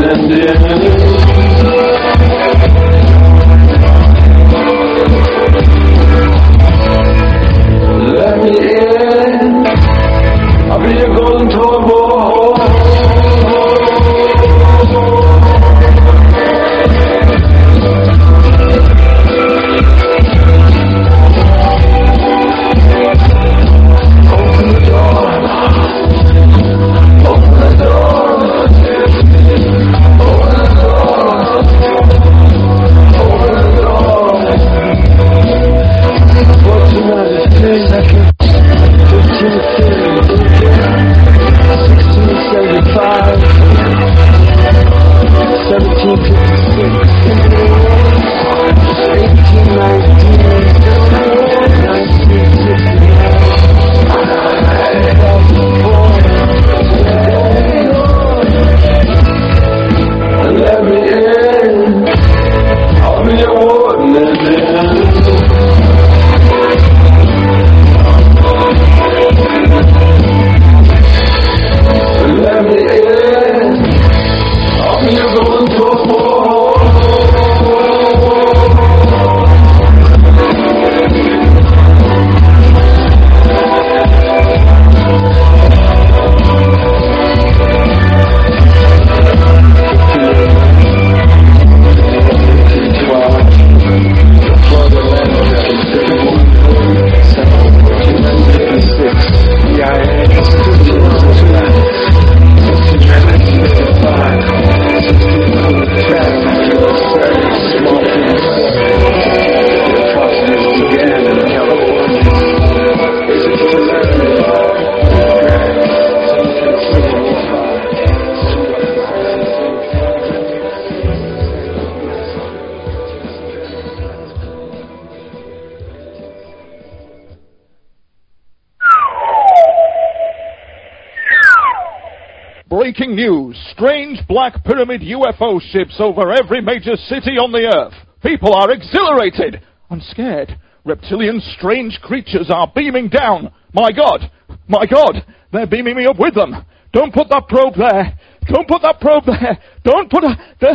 Breaking news. Strange black pyramid UFO ships over every major city on the Earth. People are exhilarated and scared. Reptilian strange creatures are beaming down. My God, they're beaming me up with them. Don't put that probe there. Don't put that probe there. Don't put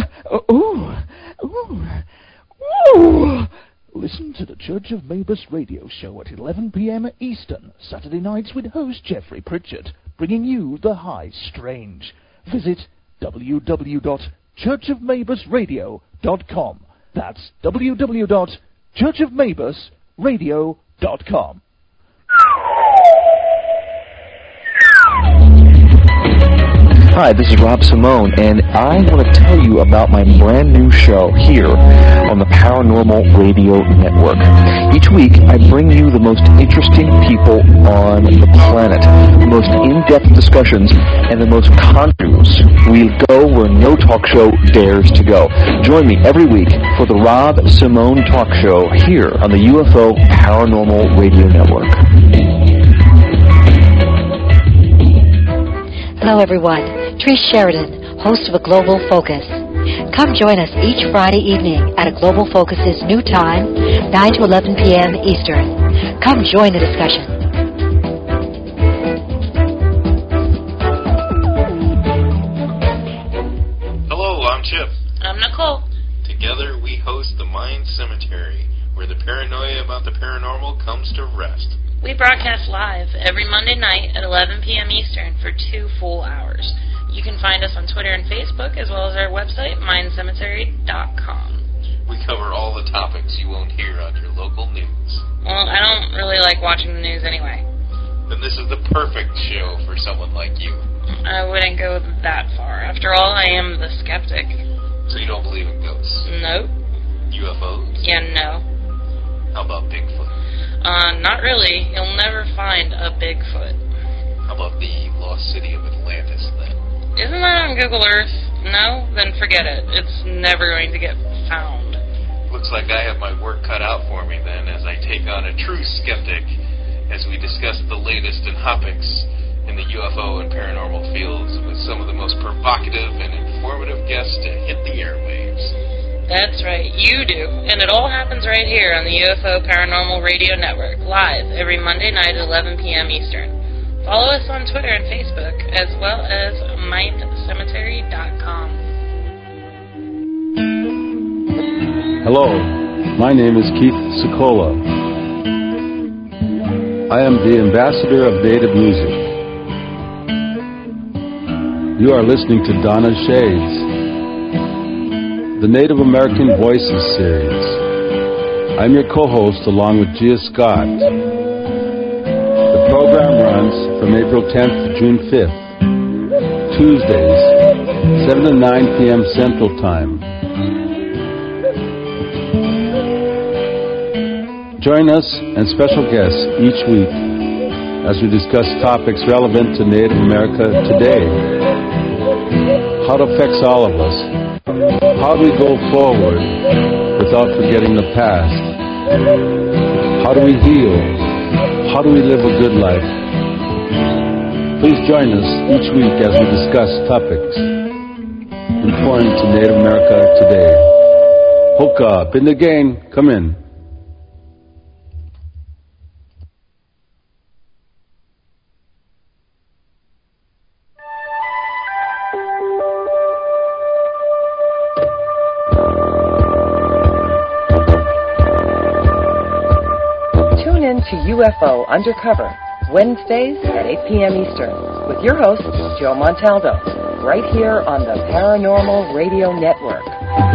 Listen to the Church of Mabus radio show at 11 p.m. Eastern, Saturday nights with host Jeffrey Pritchett, bringing you the high strange. Visit www.churchofmabusradio.com. That's www.churchofmabusradio.com. Hi, this is Rob Simone, and I want to tell you about my brand new show here on the Paranormal Radio Network. Each week, I bring you the most interesting people on the planet, the most in-depth discussions, and the most news. We'll go where no talk show dares to go. Join me every week for the Rob Simone Talk Show here on the UFO Paranormal Radio Network. Hello, everyone. Trish Sheridan, host of A Global Focus. Come join us each Friday evening at A Global Focus's new time, 9 to 11 p.m. Eastern. Come join the discussion. Hello, I'm Chip. I'm Nicole. Together we host the Mind Cemetery, where the paranoia about the paranormal comes to rest. We broadcast live every Monday night at 11 p.m. Eastern for 2 full hours. You can find us on Twitter and Facebook, as well as our website, mindcemetery.com. We cover all the topics you won't hear on your local news. Well, I don't really like watching the news anyway. Then this is the perfect show for someone like you. I wouldn't go that far. After all, I am the skeptic. So you don't believe in ghosts? Nope. UFOs? Yeah, no. How about Bigfoot? Not really. You'll never find a Bigfoot. How about the lost city of Atlantis, then? Isn't that on Google Earth? No? Then forget it. It's never going to get found. Looks like I have my work cut out for me, then, as I take on a true skeptic as we discuss the latest in topics in the UFO and paranormal fields with some of the most provocative and informative guests to hit the airwaves. That's right, you do. And it all happens right here on the UFO Paranormal Radio Network, live every Monday night at 11 p.m. Eastern. Follow us on Twitter and Facebook, as well as mindcemetery.com. Hello, my name is Keith Sikola. I am the ambassador of Native music. You are listening to Donna Shades, the Native American Voices series. I'm your co-host along with Gia Scott. The program runs from April 10th to June 5th, Tuesdays, 7 to 9 p.m. Central Time. Join us and special guests each week as we discuss topics relevant to Native America today. How it affects all of us. How do we go forward without forgetting the past? How do we heal? How do we live a good life? Please join us each week as we discuss topics important to Native America today. Hook up in the game. Come in. To UFO Undercover, Wednesdays at 8 p.m. Eastern, with your host, Joe Montaldo, right here on the Paranormal Radio Network.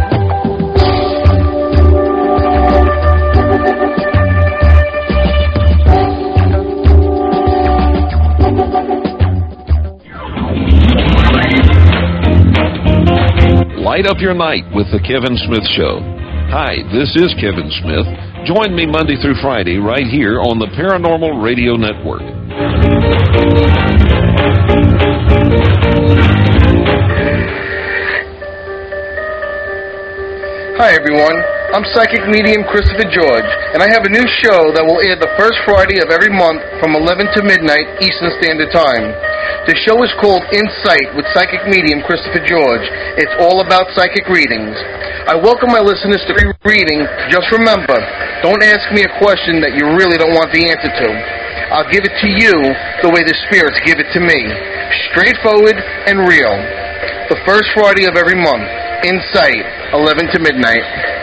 Light up your night with the Kevin Smith Show. Hi, this is Kevin Smith. Join me Monday through Friday right here on the Paranormal Radio Network. Hi everyone, I'm psychic medium Christopher George, and I have a new show that will air the first Friday of every month from 11 to midnight Eastern Standard Time. The show is called Insight with psychic medium Christopher George. It's all about psychic readings. I welcome my listeners to free reading. Just remember, don't ask me a question that you really don't want the answer to. I'll give it to you the way the spirits give it to me. Straightforward and real. The first Friday of every month. Insight, 11 to midnight.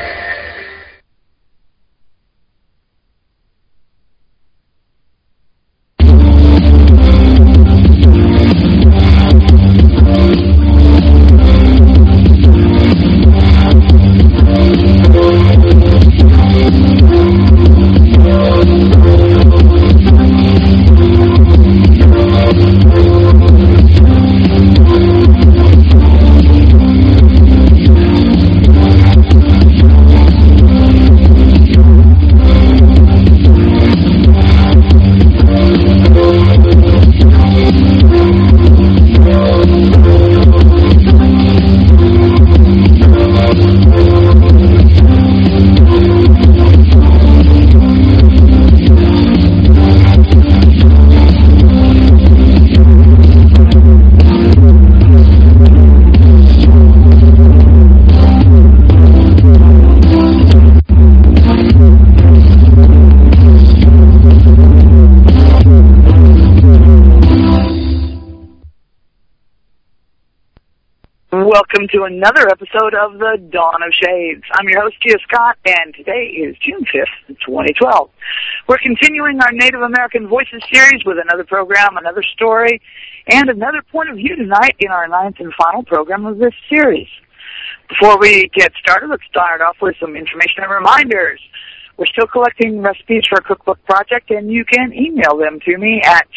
Welcome to another episode of the Dawn of Shades. I'm your host, Gia Scott, and today is June 5th, 2012. We're continuing our Native American Voices series with another program, another story, and another point of view tonight in our ninth and final program of this series. Before we get started, let's start off with some information and reminders. We're still collecting recipes for a cookbook project, and you can email them to me at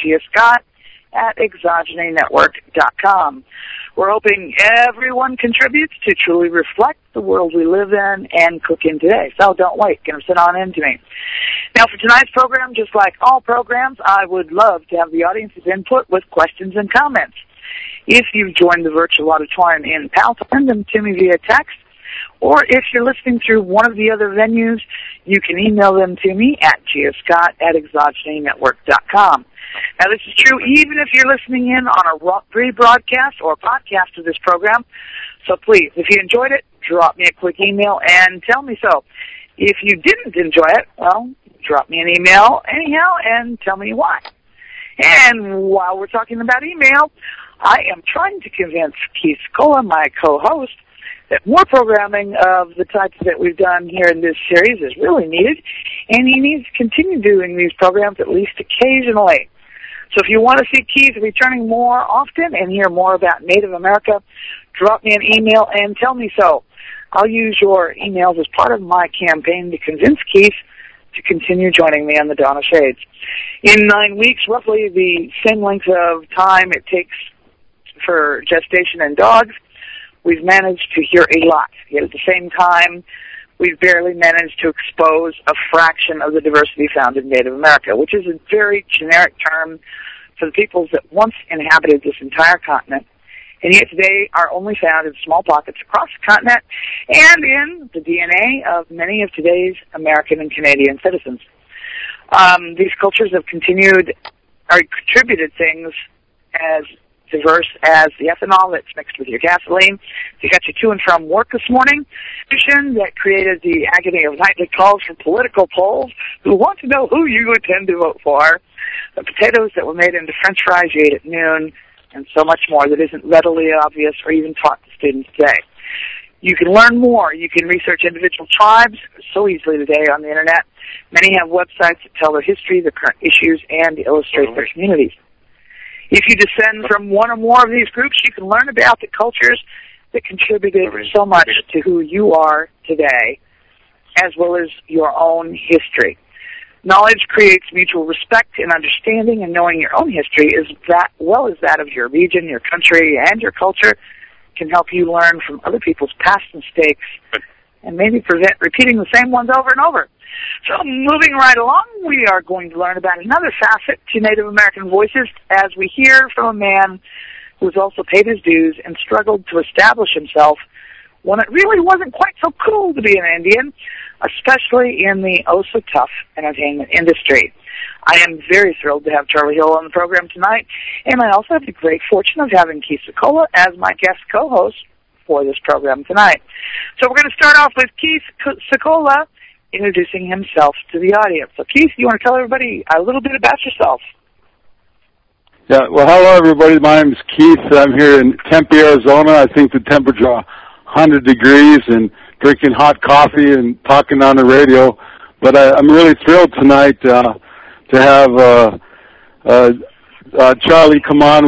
giascott@exogenynetwork.com. We're hoping everyone contributes to truly reflect the world we live in and cook in today. So don't wait. Get them sent on in to me. Now, for tonight's program, just like all programs, I would love to have the audience's input with questions and comments. If you've joined the virtual auditorium in PAL, send them to me via text. Or if you're listening through one of the other venues, you can email them to me at giascott@exogenynetwork.com. Now, this is true even if you're listening in on a rebroadcast or podcast of this program. So please, if you enjoyed it, drop me a quick email and tell me so. If you didn't enjoy it, well, drop me an email anyhow and tell me why. And while we're talking about email, I am trying to convince Keith Sikola, my co-host, that more programming of the types that we've done here in this series is really needed, and he needs to continue doing these programs at least occasionally. So if you want to see Keith returning more often and hear more about Native America, drop me an email and tell me so. I'll use your emails as part of my campaign to convince Keith to continue joining me on the Dawn of Shades. In 9 weeks, roughly the same length of time it takes for gestation in dogs, we've managed to hear a lot. Yet at the same time, we've barely managed to expose a fraction of the diversity found in Native America, which is a very generic term for the peoples that once inhabited this entire continent, and yet today are only found in small pockets across the continent and in the DNA of many of today's American and Canadian citizens. These cultures have contributed things as diverse as the ethanol that's mixed with your gasoline to get you to and from work this morning, that created the agony of nightly calls from political polls who want to know who you intend to vote for, the potatoes that were made into French fries you ate at noon, and so much more that isn't readily obvious or even taught to students today. You can learn more. You can research individual tribes so easily today on the Internet. Many have websites that tell their history, their current issues, and illustrate their communities. If you descend from one or more of these groups, you can learn about the cultures that contributed so much to who you are today, as well as your own history. Knowledge creates mutual respect and understanding, and knowing your own history as well as that of your region, your country, and your culture can help you learn from other people's past mistakes and maybe prevent repeating the same ones over and over. So moving right along, we are going to learn about another facet to Native American voices as we hear from a man who's also paid his dues and struggled to establish himself when it really wasn't quite so cool to be an Indian, especially in the oh-so-tough entertainment industry. I am very thrilled to have Charlie Hill on the program tonight, and I also have the great fortune of having Keith Secola as my guest co-host for this program tonight. So we're going to start off with Keith Secola introducing himself to the audience. So Keith, you want to tell everybody a little bit about yourself? Yeah, well, hello, everybody. My name is Keith. I'm here in Tempe, Arizona. I think the temperature 100 degrees and drinking hot coffee and talking on the radio. But I'm really thrilled tonight to have Charlie come on.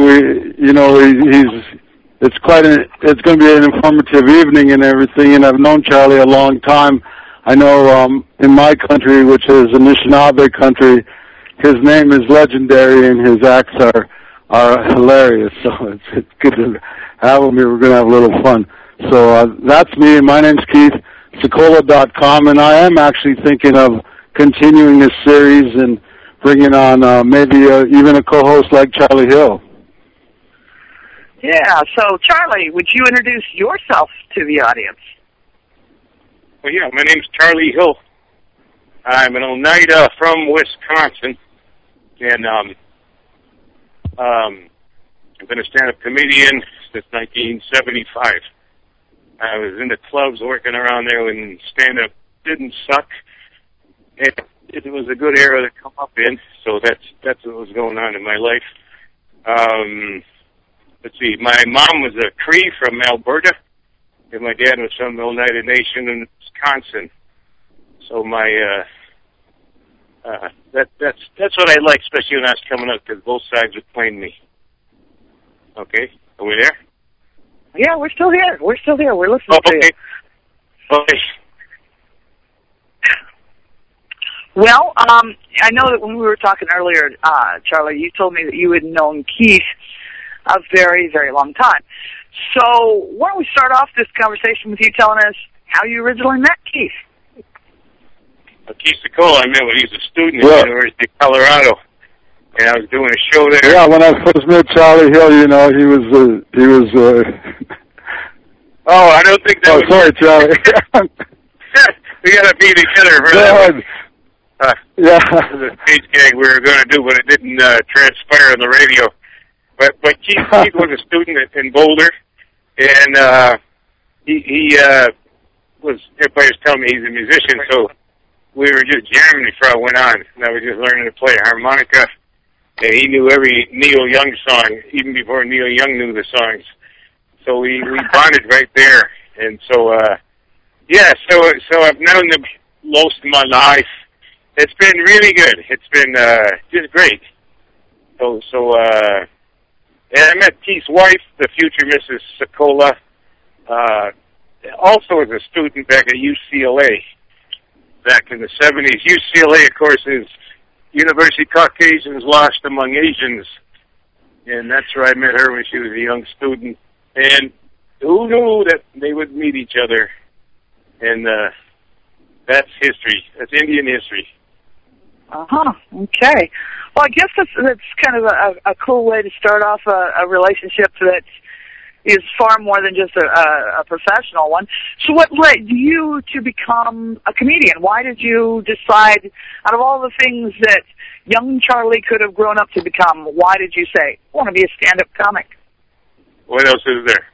It's going to be an informative evening and everything. And I've known Charlie a long time. I know in my country, which is Anishinaabe country, his name is legendary and his acts are hilarious. So it's good to have him here. We're going to have a little fun. So that's me. My name's Keith, Secola.com, and I am actually thinking of continuing this series and bringing on maybe even a co-host like Charlie Hill. Yeah, so Charlie, would you introduce yourself to the audience? Well, yeah, my name's Charlie Hill. I'm an Oneida from Wisconsin, and I've been a stand-up comedian since 1975. I was in the clubs working around there when stand-up didn't suck. It was a good era to come up in, so that's what was going on in my life. Let's see, my mom was a Cree from Alberta, and my dad was from the Oneida Nation in Wisconsin. So that's what I like, especially when I was coming up, because both sides would claim me. Okay, are we there? Yeah, we're still here. We're listening to you. Okay. Well, I know that when we were talking earlier, Charlie, you told me that you had known Keith a very, very long time. So why don't we start off this conversation with you telling us how you originally met Keith? Keith Secola, I met when he was a student at the University of Colorado, and I was doing a show there. Yeah, when I first met Charlie Hill, he was. Oh, I don't think that. Oh, sorry, Charlie. We got to be together for that. Yeah. It was a stage gag we were going to do, but it didn't transpire on the radio. But Keith was a student in Boulder, and he was. Everybody was telling me he's a musician, so we were just jamming before I went on, and I was just learning to play harmonica. And he knew every Neil Young song, even before Neil Young knew the songs. So we bonded right there, And so, so I've known them most of my life. It's been really good. It's been just great. And I met Keith's wife, the future Mrs. Sokola, also as a student back at UCLA back in the 70s. UCLA, of course, is University Caucasians Lost Among Asians. And that's where I met her when she was a young student. And who knew that they would meet each other? And that's history. That's Indian history. Okay. Well, I guess that's kind of a cool way to start off a relationship that is far more than just a professional one. So what led you to become a comedian? Why did you decide, out of all the things that young Charlie could have grown up to become, why did you say, I want to be a stand-up comic? What else is there?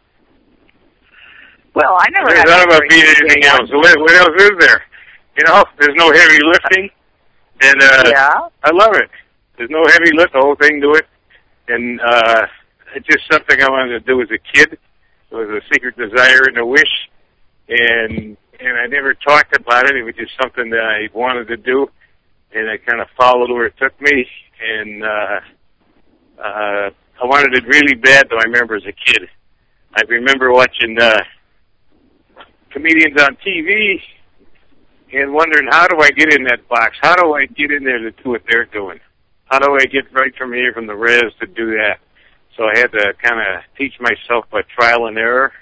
Well, I never had thought about being anything else. What else is there? You know, there's no heavy lifting. And I love it. There's no heavy lift, the whole thing to it. And it's just something I wanted to do as a kid. It was a secret desire and a wish. And I never talked about it. It was just something that I wanted to do. And I kind of followed where it took me. And I wanted it really bad, though, I remember as a kid. I remember watching comedians on TV and wondering, how do I get in that box? How do I get in there to do what they're doing? How do I get right from here, from the res, to do that? So I had to kind of teach myself by trial and error.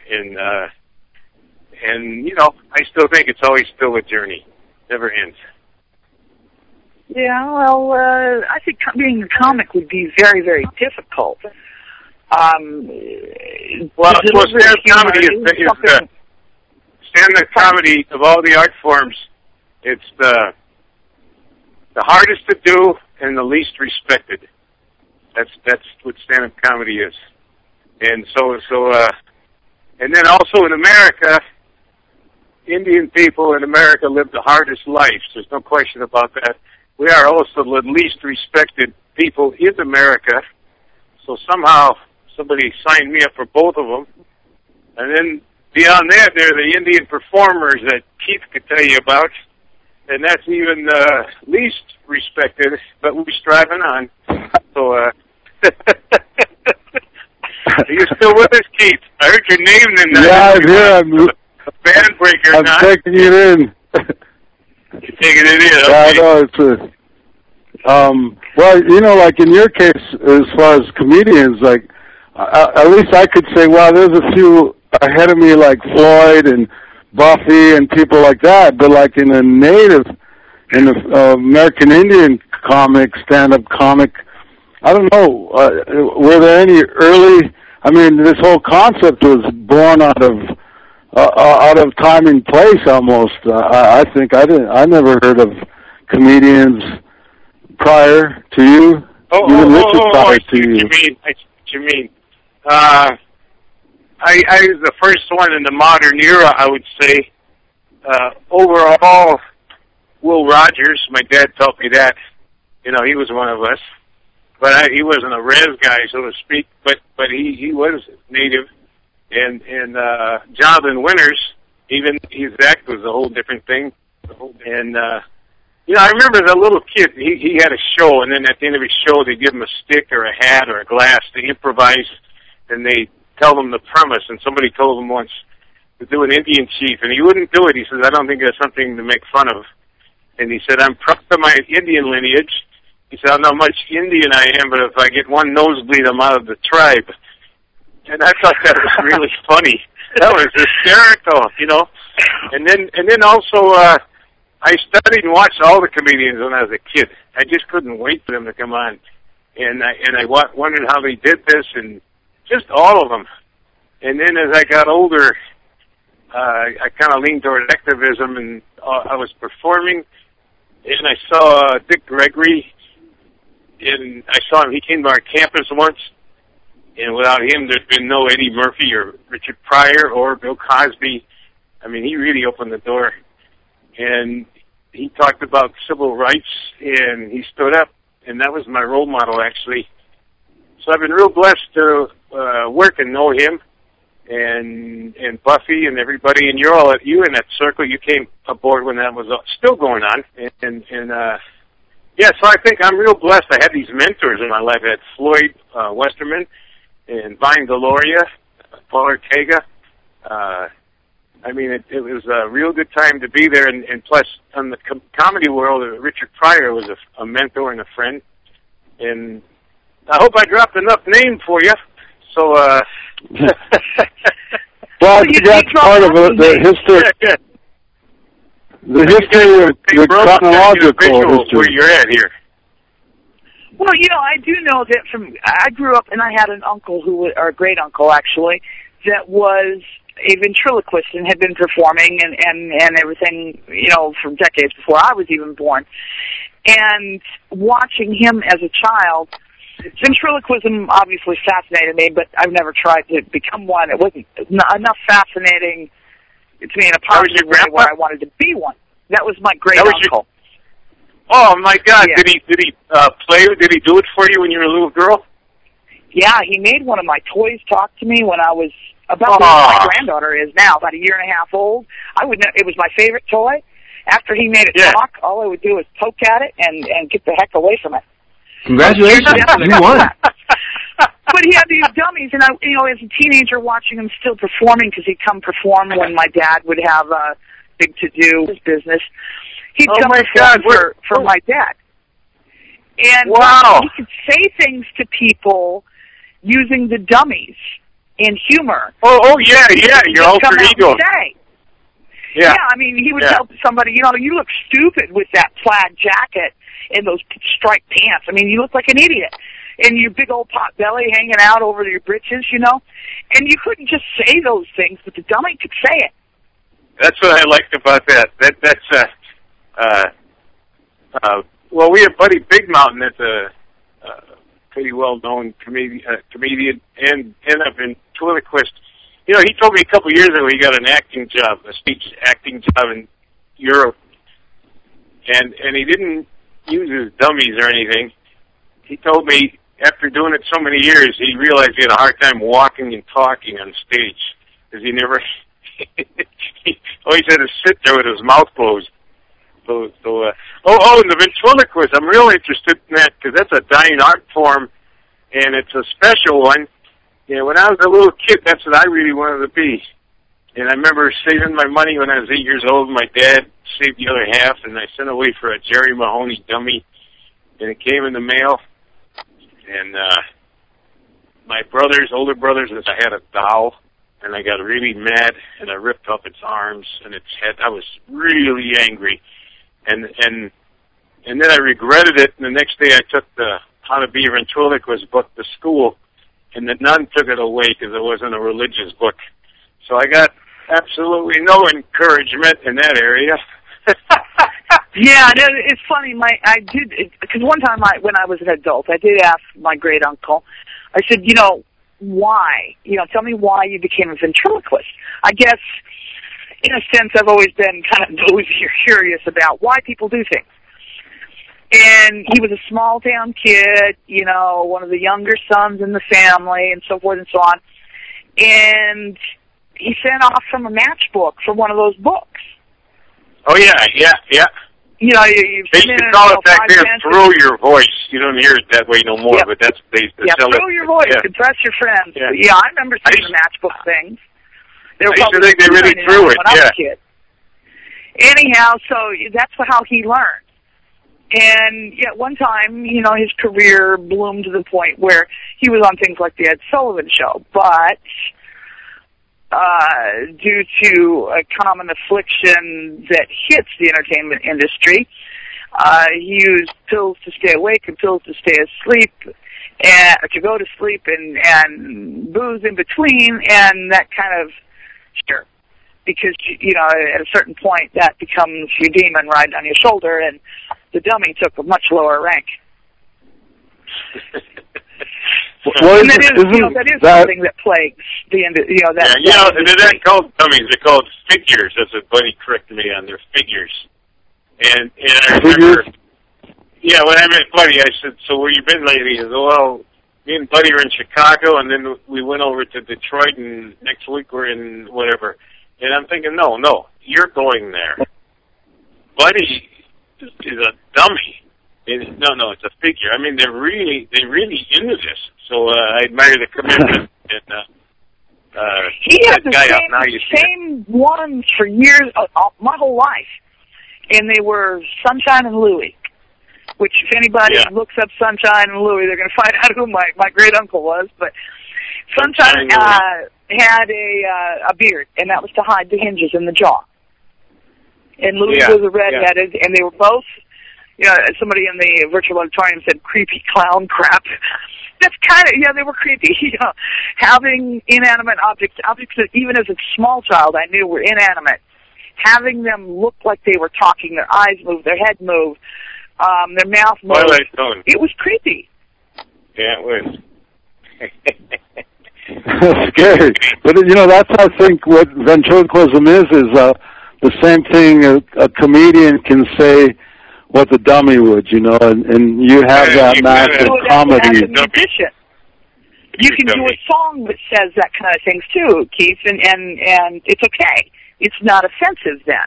And you know, I still think it's always still a journey. Never ends. Yeah, well, I think being a comic would be very, very difficult. Well, stand-up comedy is stand-up comedy of all the art forms. It's the hardest to do and the least respected. That's what stand-up comedy is. And and then also in America, Indian people in America live the hardest lives. There's no question about that. We are also the least respected people in America. So somehow somebody signed me up for both of them. And then beyond that, there are the Indian performers that Keith could tell you about. And that's even least respected, but we're striving on. So, you're still with us, Keith? I heard your name in that. Yeah, I'm here. I'm a band breaker. I'm taking it in. You're taking it in. Okay. Yeah, I know. Well, you know, like in your case, as far as comedians, like at least I could say, well, there's a few ahead of me, like Floyd and Buffy and people like that. But like in the American Indian comic, stand-up comic, I don't know. Were there any early? I mean, this whole concept was born out of time and place almost. I think I never heard of comedians prior to you. I see what you mean. I was the first one in the modern era, I would say. Overall, Will Rogers, my dad taught me that. You know, he was one of us. But he wasn't a res guy, so to speak, but he was native. And Jonathan Winters, even his act was a whole different thing. And, you know, I remember as a little kid, he had a show, and then at the end of his show, they give him a stick or a hat or a glass to improvise, and they tell them the premise. And somebody told him once to do an Indian chief, and he wouldn't do it. He says, I don't think that's something to make fun of. And he said, I'm proud of my Indian lineage. He said, I don't know how much Indian I am, but if I get one nosebleed, I'm out of the tribe. And I thought that was really funny. That was hysterical, you know. And then also, I studied and watched all the comedians when I was a kid. I just couldn't wait for them to come on. And I wondered how they did this, and just all of them. And then as I got older, I kind of leaned toward activism, and I was performing, and I saw Dick Gregory. And I saw him, he came to our campus once, and without him, there'd been no Eddie Murphy or Richard Pryor or Bill Cosby. I mean, he really opened the door. And he talked about civil rights, and he stood up, and that was my role model, actually. So I've been real blessed to work and know him, and Buffy and everybody, and you in that circle. You came aboard when that was still going on, and yeah. So I think I'm real blessed. I had these mentors in my life. I had Floyd Westerman and Vine Deloria, Paul Ortega. I mean, it was a real good time to be there, and plus, on the comedy world, Richard Pryor was a mentor and a friend, and I hope I dropped enough name for you. So, well, that's part of the history. Yeah. The history of your chronological history. Where you're at here. Well, I do know that I grew up and I had an uncle or a great uncle actually, that was a ventriloquist and had been performing and everything, for decades before I was even born. And watching him as a child, ventriloquism obviously fascinated me, but I've never tried to become one. It wasn't enough fascinating to me in a positive way where I wanted to be one. That was my great uncle. Oh my God! Yeah. Did he play? Did he do it for you when you were a little girl? Yeah, he made one of my toys talk to me when I was about what my granddaughter is now, about a year and a half old. It was my favorite toy. After he made it talk, all I would do was poke at it and get the heck away from it. Congratulations, you won. But he had these dummies, and as a teenager watching him still performing, because he'd come perform when my dad would have a big to-do business. He'd come perform for my dad. And he could say things to people using the dummies in humor. Oh yeah, your alter ego. Yeah, I mean, he would tell somebody, you look stupid with that plaid jacket and those striped pants. I mean, you look like an idiot. And your big old pot belly hanging out over your britches, And you couldn't just say those things, but the dummy could say it. That's what I liked about that. Well, we have Buddy Big Mountain that's a pretty well-known comedian and a ventriloquist. He told me a couple of years ago he got an acting job, a speech acting job in Europe, and he didn't use his dummies or anything. He told me after doing it so many years, he realized he had a hard time walking and talking on stage because he never. He always had to sit there with his mouth closed. And the ventriloquist, I'm real interested in that because that's a dying art form, and it's a special one. When I was a little kid, that's what I really wanted to be. And I remember saving my money when I was 8 years old. My dad saved the other half, and I sent away for a Jerry Mahoney dummy, and it came in the mail. And my older brothers, I had a doll, and I got really mad, and I ripped up its arms and its head. I was really angry. And then I regretted it, and the next day I took the How to Be a Ventriloquist book to school, and the nun took it away because it wasn't a religious book. So I got absolutely no encouragement in that area. Yeah, it's funny. Because one time when I was an adult, I did ask my great uncle. I said, why? Tell me why you became a ventriloquist. I guess, in a sense, I've always been kind of nosy or curious about why people do things. And he was a small town kid, one of the younger sons in the family, and so forth and so on. And he sent off from a matchbook from one of those books. Oh yeah. They used to call it back there, throw your voice. You don't hear it that way no more, but that's they throw your voice, impress your friends. Yeah, I remember seeing the matchbook things. I used to think they really threw it, when I was a kid. Anyhow, so that's how he learned. And at one time, his career bloomed to the point where he was on things like the Ed Sullivan Show, but due to a common affliction that hits the entertainment industry, he used pills to stay awake and pills to stay asleep, and to go to sleep, and booze in between, and that kind of because at a certain point that becomes your demon riding on your shoulder, and the dummy took a much lower rank. And that is something that plagues the end. They're not called dummies; they're called figures. That's what Buddy corrected me on. They're figures. And I remember, when I met Buddy, I said, "So where you been lately?" He said, "Well, me and Buddy are in Chicago, and then we went over to Detroit, and next week we're in whatever. And I'm thinking, no, you're going there. Buddy is a dummy. No, it's a figure. I mean, they're really into this. So I admire the commitment. And he had the same ones for years, my whole life, and they were Sunshine and Louie. Which, if anybody looks up Sunshine and Louie, they're going to find out who my great uncle was. But Sunshine had a beard, and that was to hide the hinges in the jaw. And Louie was a redheaded, and they were both. Somebody in the virtual auditorium said creepy clown crap. That's kind of, they were creepy. Having inanimate objects that even as a small child I knew were inanimate, having them look like they were talking, their eyes moved, their head moved, their mouth moved. It was creepy. Yeah, it was. Scary. But, that's, I think, what ventriloquism is the same thing a comedian can say what the dummy would, and you have that massive comedy. As a musician. You can do a song that says that kind of things too, Keith, and it's okay. It's not offensive then.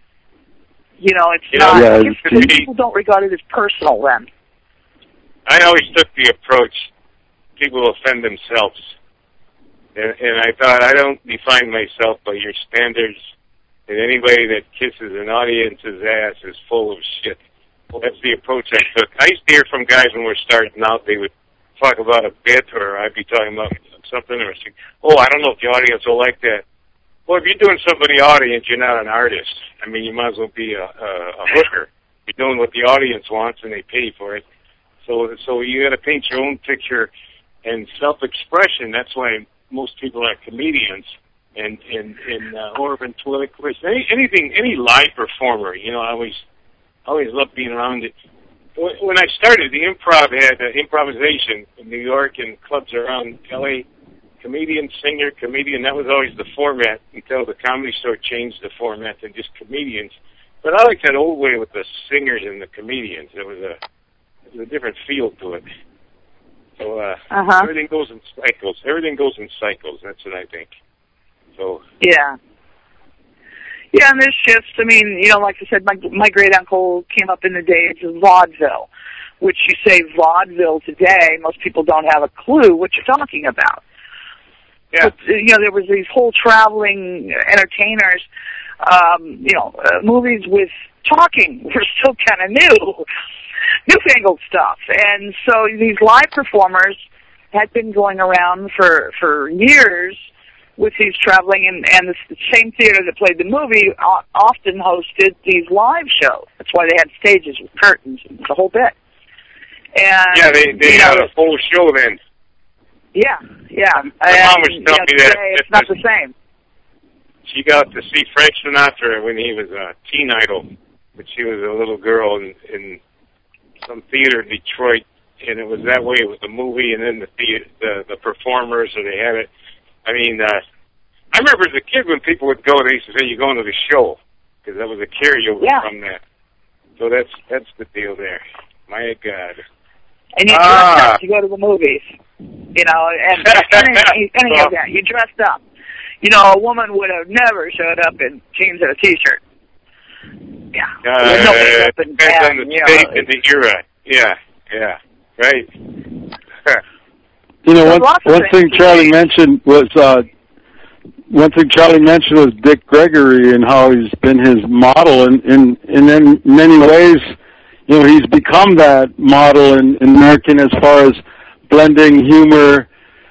It's not. People don't regard it as personal then. I always took the approach, people offend themselves. And I thought, I don't define myself by your standards, and anybody that kisses an audience's ass is full of shit. That's the approach I took. I used to hear from guys when we're starting out, they would talk about a bit, or I'd be talking about something, or say, I don't know if the audience will like that. Well, if you're doing something for the audience, you're not an artist. I mean, you might as well be a hooker. You're doing what the audience wants, and they pay for it. So you got to paint your own picture, and self-expression. That's why most people are comedians, and or ventriloquists. Any live performer. I always loved being around it. When I started, the improv had improvisation in New York and clubs around L.A. Comedian, singer, comedian. That was always the format until the Comedy Store changed the format to just comedians. But I liked that old way with the singers and the comedians. There was a different feel to it. So everything goes in cycles. That's what I think. So yeah, and there's shifts. I mean, like I said, my great uncle came up in the days of vaudeville, which you say vaudeville today, most people don't have a clue what you're talking about. Yeah. But, there was these whole traveling entertainers, movies with talking were still kind of newfangled stuff. And so these live performers had been going around for years with these traveling, and the same theater that played the movie often hosted these live shows. That's why they had stages with curtains and the whole bit. And they had a full show then. Yeah. My mom was telling me that it's not the same. She got to see Frank Sinatra when he was a teen idol, but she was a little girl in some theater in Detroit, and it was that way with the movie, and then the performers, or they had it. I mean, I remember as a kid when people would go, they used to say, "You're going to the show," because that was a carryover from that. So that's the deal there. My God. And you dressed up to go to the movies, and any of that. You dressed up. A woman would have never showed up in jeans and a T-shirt. Yeah. Depends on the state and the era. Yeah, right. One thing Charlie mentioned was Dick Gregory and how he's been his model, and in many ways, he's become that model in American as far as blending humor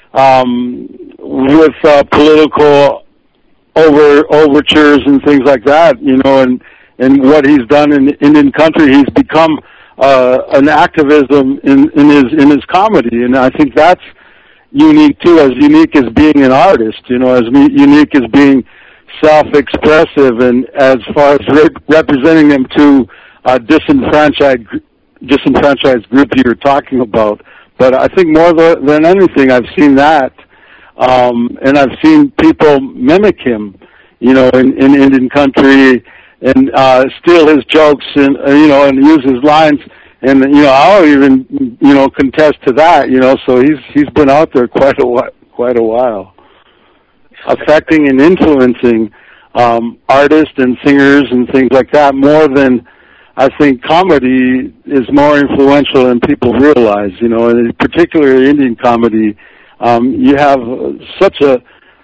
with political overtures and things like that. And what he's done in Indian country, he's become an activism in his comedy, and I think that's unique too, as unique as being an artist, as unique as being self-expressive, and as far as representing them to a disenfranchised group you're talking about. But I think more than anything, I've seen that, and I've seen people mimic him, in Indian country, and steal his jokes and use his lines, And I'll even contest to that. So he's been out there quite a while, affecting and influencing artists and singers and things like that more than I think comedy is more influential than people realize. And particularly Indian comedy, you have such a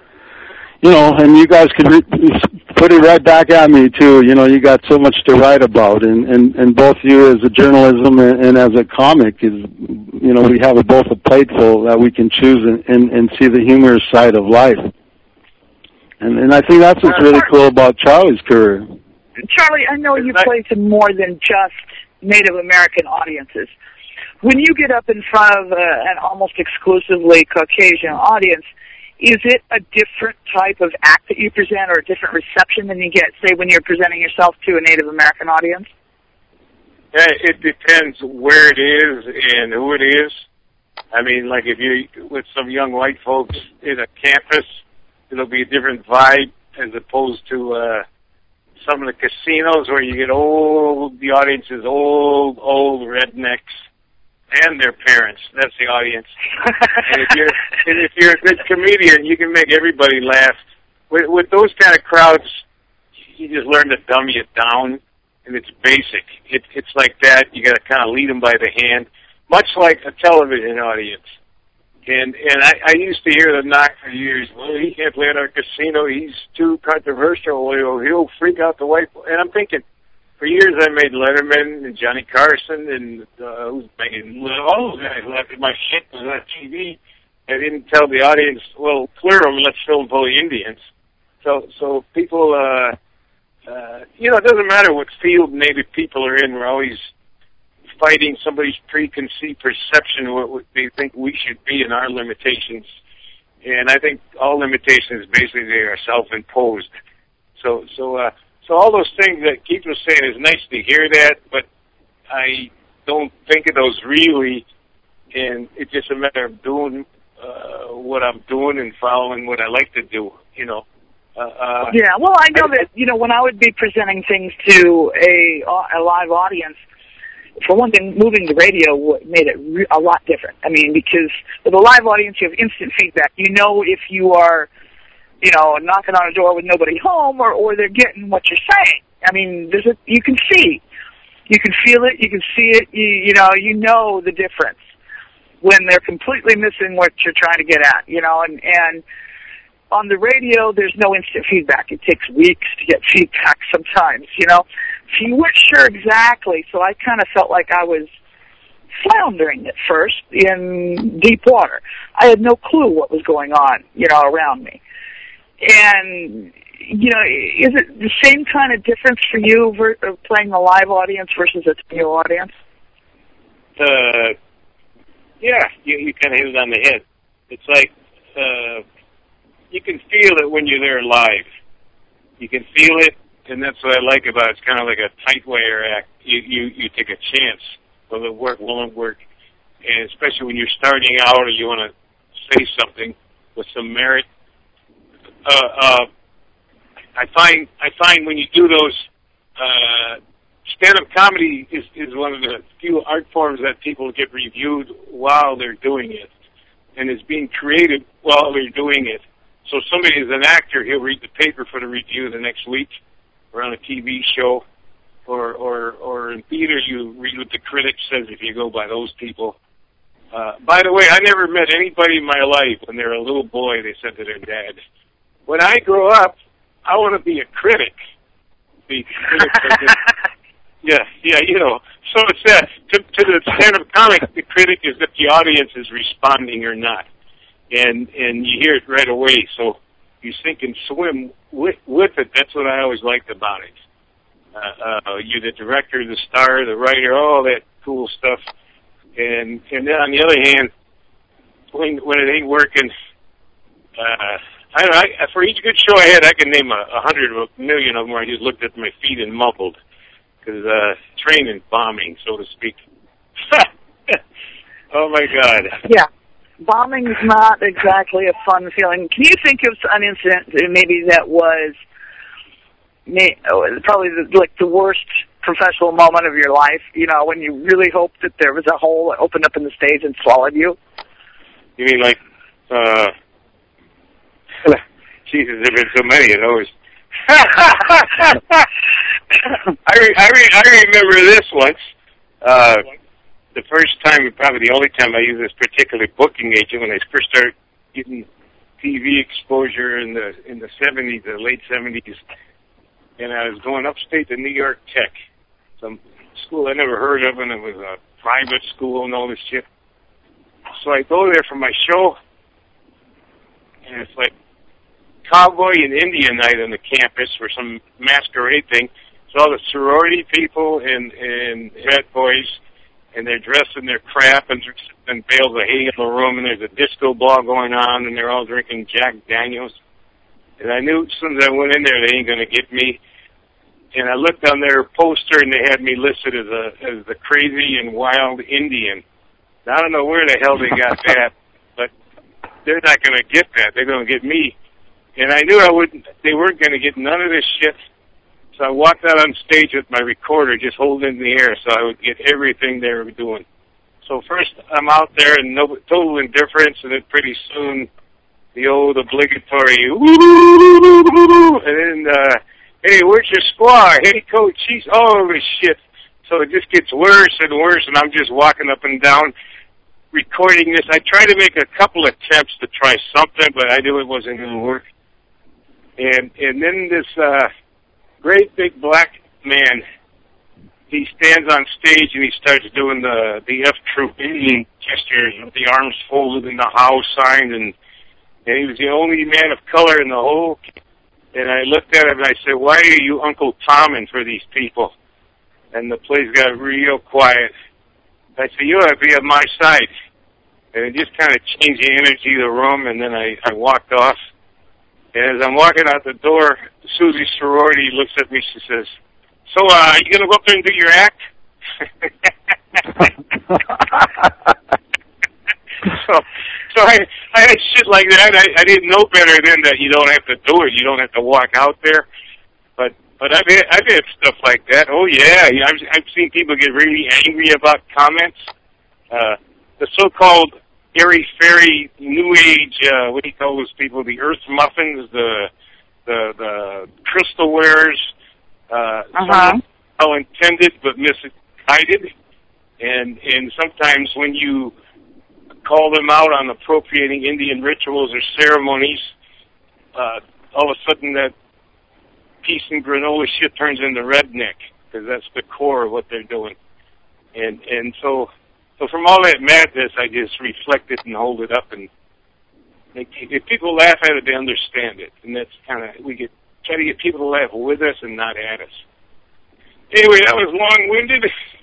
and you guys could put it right back at me too. You got so much to write about, and both you as a journalism and as a comic is, we have both a plateful that we can choose and see the humorous side of life. And I think that's what's really cool about Charlie's career. Charlie, I know you play to more than just Native American audiences. When you get up in front of an almost exclusively Caucasian audience, is it a different type of act that you present or a different reception than you get, say, when you're presenting yourself to a Native American audience? Yeah, it depends where it is and who it is. I mean, like if you're with some young white folks in a campus, it'll be a different vibe as opposed to some of the casinos where you get the audience is old rednecks. And their parents. That's the audience. And if you're a good comedian, you can make everybody laugh. With those kind of crowds, you just learn to dummy it down, and it's basic. It's like that. You got to kind of lead them by the hand, much like a television audience. And I used to hear the knock for years. Well, he can't play at our casino. He's too controversial. He'll freak out the white. And I'm thinking. For years, I made Letterman and Johnny Carson and who's making all those guys laugh at my shit was on TV. I didn't tell the audience, well, clear them, let's film full of Indians. So people, it doesn't matter what field Native people are in. We're always fighting somebody's preconceived perception of what they think we should be in our limitations. And I think all limitations basically are self-imposed. So all those things that Keith was saying is nice to hear that, but I don't think of those really, and it's just a matter of doing what I'm doing and following what I like to do, Yeah, well, I know that, when I would be presenting things to a live audience, for one thing, moving the radio made it a lot different. I mean, because with a live audience, you have instant feedback. If you are knocking on a door with nobody home, or they're getting what you're saying. I mean, you can see, you can feel it, you can see it. You know the difference when they're completely missing what you're trying to get at. And on the radio, there's no instant feedback. It takes weeks to get feedback sometimes. So you weren't sure exactly. So I kind of felt like I was floundering at first in deep water. I had no clue what was going on, around me. And, is it the same kind of difference for you playing a live audience versus a studio audience? Yeah, you kind of hit it on the head. It's like you can feel it when you're there live. You can feel it, and that's what I like about it. It's kind of like a tight wire act. You take a chance. Will it work? Won't it work? And especially when you're starting out or you want to say something with some merit. I find when you do those, stand-up comedy is one of the few art forms that people get reviewed while they're doing it, and is being created while they're doing it. So somebody is an actor, he'll read the paper for the review the next week, or on a TV show, or in theater you read what the critic says if you go by those people. By the way, I never met anybody in my life when they were a little boy, they said to their dad, when I grow up, I want to be a critic. The critic So it's that. To the stand-up comic, the critic is if the audience is responding or not. And you hear it right away. So you sink and swim with it. That's what I always liked about it. You're the director, the star, the writer, all that cool stuff. And then on the other hand, when it ain't working, I don't know, for each good show I had, I can name 100 or 1,000,000 of them where I just looked at my feet and mumbled. Because training, bombing, so to speak. Oh, my God. Yeah. Bombing is not exactly a fun feeling. Can you think of an incident maybe that was probably the worst professional moment of your life, you know, when you really hoped that there was a hole that opened up in the stage and swallowed you? You mean like, Jesus, there have been so many of those. I remember this once. The first time, probably the only time I used this particular booking agent when I first started getting TV exposure in the 70s, the late 70s, and I was going upstate to New York Tech, some school I never heard of, and it was a private school and all this shit. So I go there for my show, and it's like cowboy and Indian night on the campus for some masquerade thing. So all the sorority people and frat boys, and they're dressed in their crap and bales of hay in the room, and there's a disco ball going on, and they're all drinking Jack Daniels. And I knew as soon as I went in there, they ain't going to get me. And I looked on their poster, and they had me listed as the crazy and wild Indian. Now, I don't know where the hell they got that, but they're not going to get that. They're going to get me. And I knew they weren't going to get none of this shit. So I walked out on stage with my recorder just holding in the air so I would get everything they were doing. So first I'm out there and total indifference, and then pretty soon the old obligatory woo, and then, hey, where's your squaw? Hey, coach, she's all this shit. So it just gets worse and worse, and I'm just walking up and down recording this. I tried to make a couple attempts to try something, but I knew it wasn't going to work. And then this great big black man, he stands on stage and he starts doing the F Troop Indian gestures with the arms folded in the house sign, and he was the only man of color in the whole. And I looked at him and I said, "Why are you Uncle Tomming for these people?" And the place got real quiet. I said, "You ought to be on my side." And it just kind of changed the energy of the room, and then I walked off. And as I'm walking out the door, Susie Sorority looks at me, she says, "So, you going to go up there and do your act?" So I had shit like that. I didn't know better then that you don't have to do it. You don't have to walk out there. But I've had stuff like that. Oh, yeah. I've seen people get really angry about comments. The so-called airy-fairy, new age, what do you call those people? The earth muffins, the crystal wearers, well intended but misguided. And sometimes when you call them out on appropriating Indian rituals or ceremonies, all of a sudden that peace and granola shit turns into redneck, because that's the core of what they're doing. And so from all that madness, I just reflect it and hold it up, and if people laugh at it, they understand it. And that's kind of, we try to get people to laugh with us and not at us. Anyway, that was long-winded.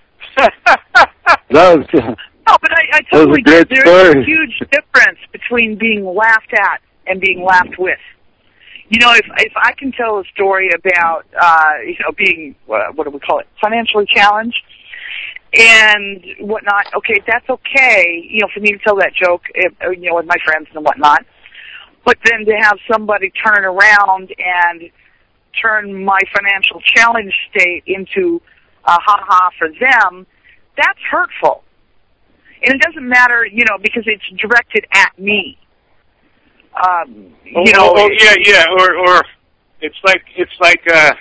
No, but I totally get it. There's a huge difference between being laughed at and being laughed with. You know, if I can tell a story about, being, what do we call it, financially challenged and whatnot, okay, that's okay, for me to tell that joke, with my friends and whatnot. But then to have somebody turn around and turn my financial challenge state into a ha-ha for them, that's hurtful. And it doesn't matter, because it's directed at me. Yeah. Or it's like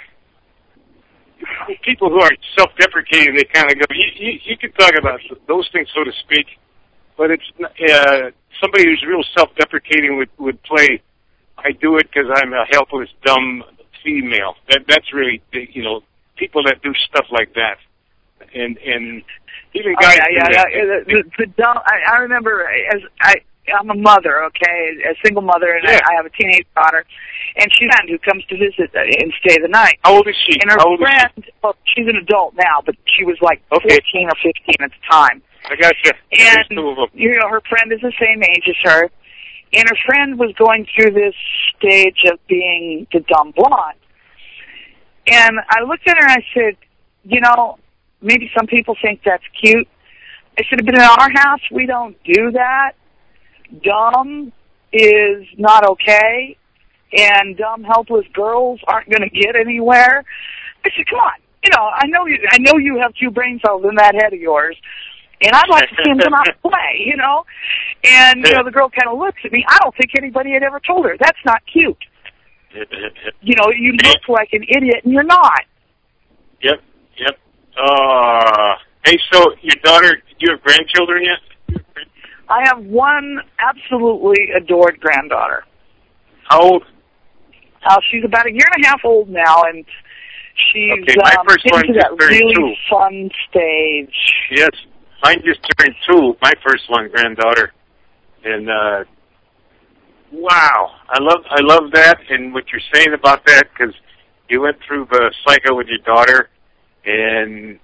people who are self-deprecating. They kind of go. You can talk about those things, so to speak, but it's somebody who's real self-deprecating would play. I do it because I'm a helpless, dumb female. That's really people that do stuff like that, and even guys. The dumb. I remember I'm a mother, okay, a single mother, and I have a teenage daughter, and she's a friend who comes to visit and stay the night. How old is she? And her friend, well, she's an adult now, but she was like 14 or 15 at the time. I gotcha. And, her friend is the same age as her, and her friend was going through this stage of being the dumb blonde. And I looked at her and I said, maybe some people think that's cute. I said, but in our house, we don't do that. Dumb is not okay, and dumb, helpless girls aren't going to get anywhere. I said, come on. I know you have 2 brain cells in that head of yours, and I'd like to see him come out and play, And, the girl kind of looks at me. I don't think anybody had ever told her. That's not cute. You look like an idiot, and you're not. Yep. Hey, so your daughter, do you have grandchildren yet? I have one absolutely adored granddaughter. How old? She's about 1.5 years old now, and she's my first one into just that turned really 2. fun stage. Yes, mine just turned 2. My first one, granddaughter, and wow, I love that, and what you're saying about that, because you went through the cycle with your daughter, and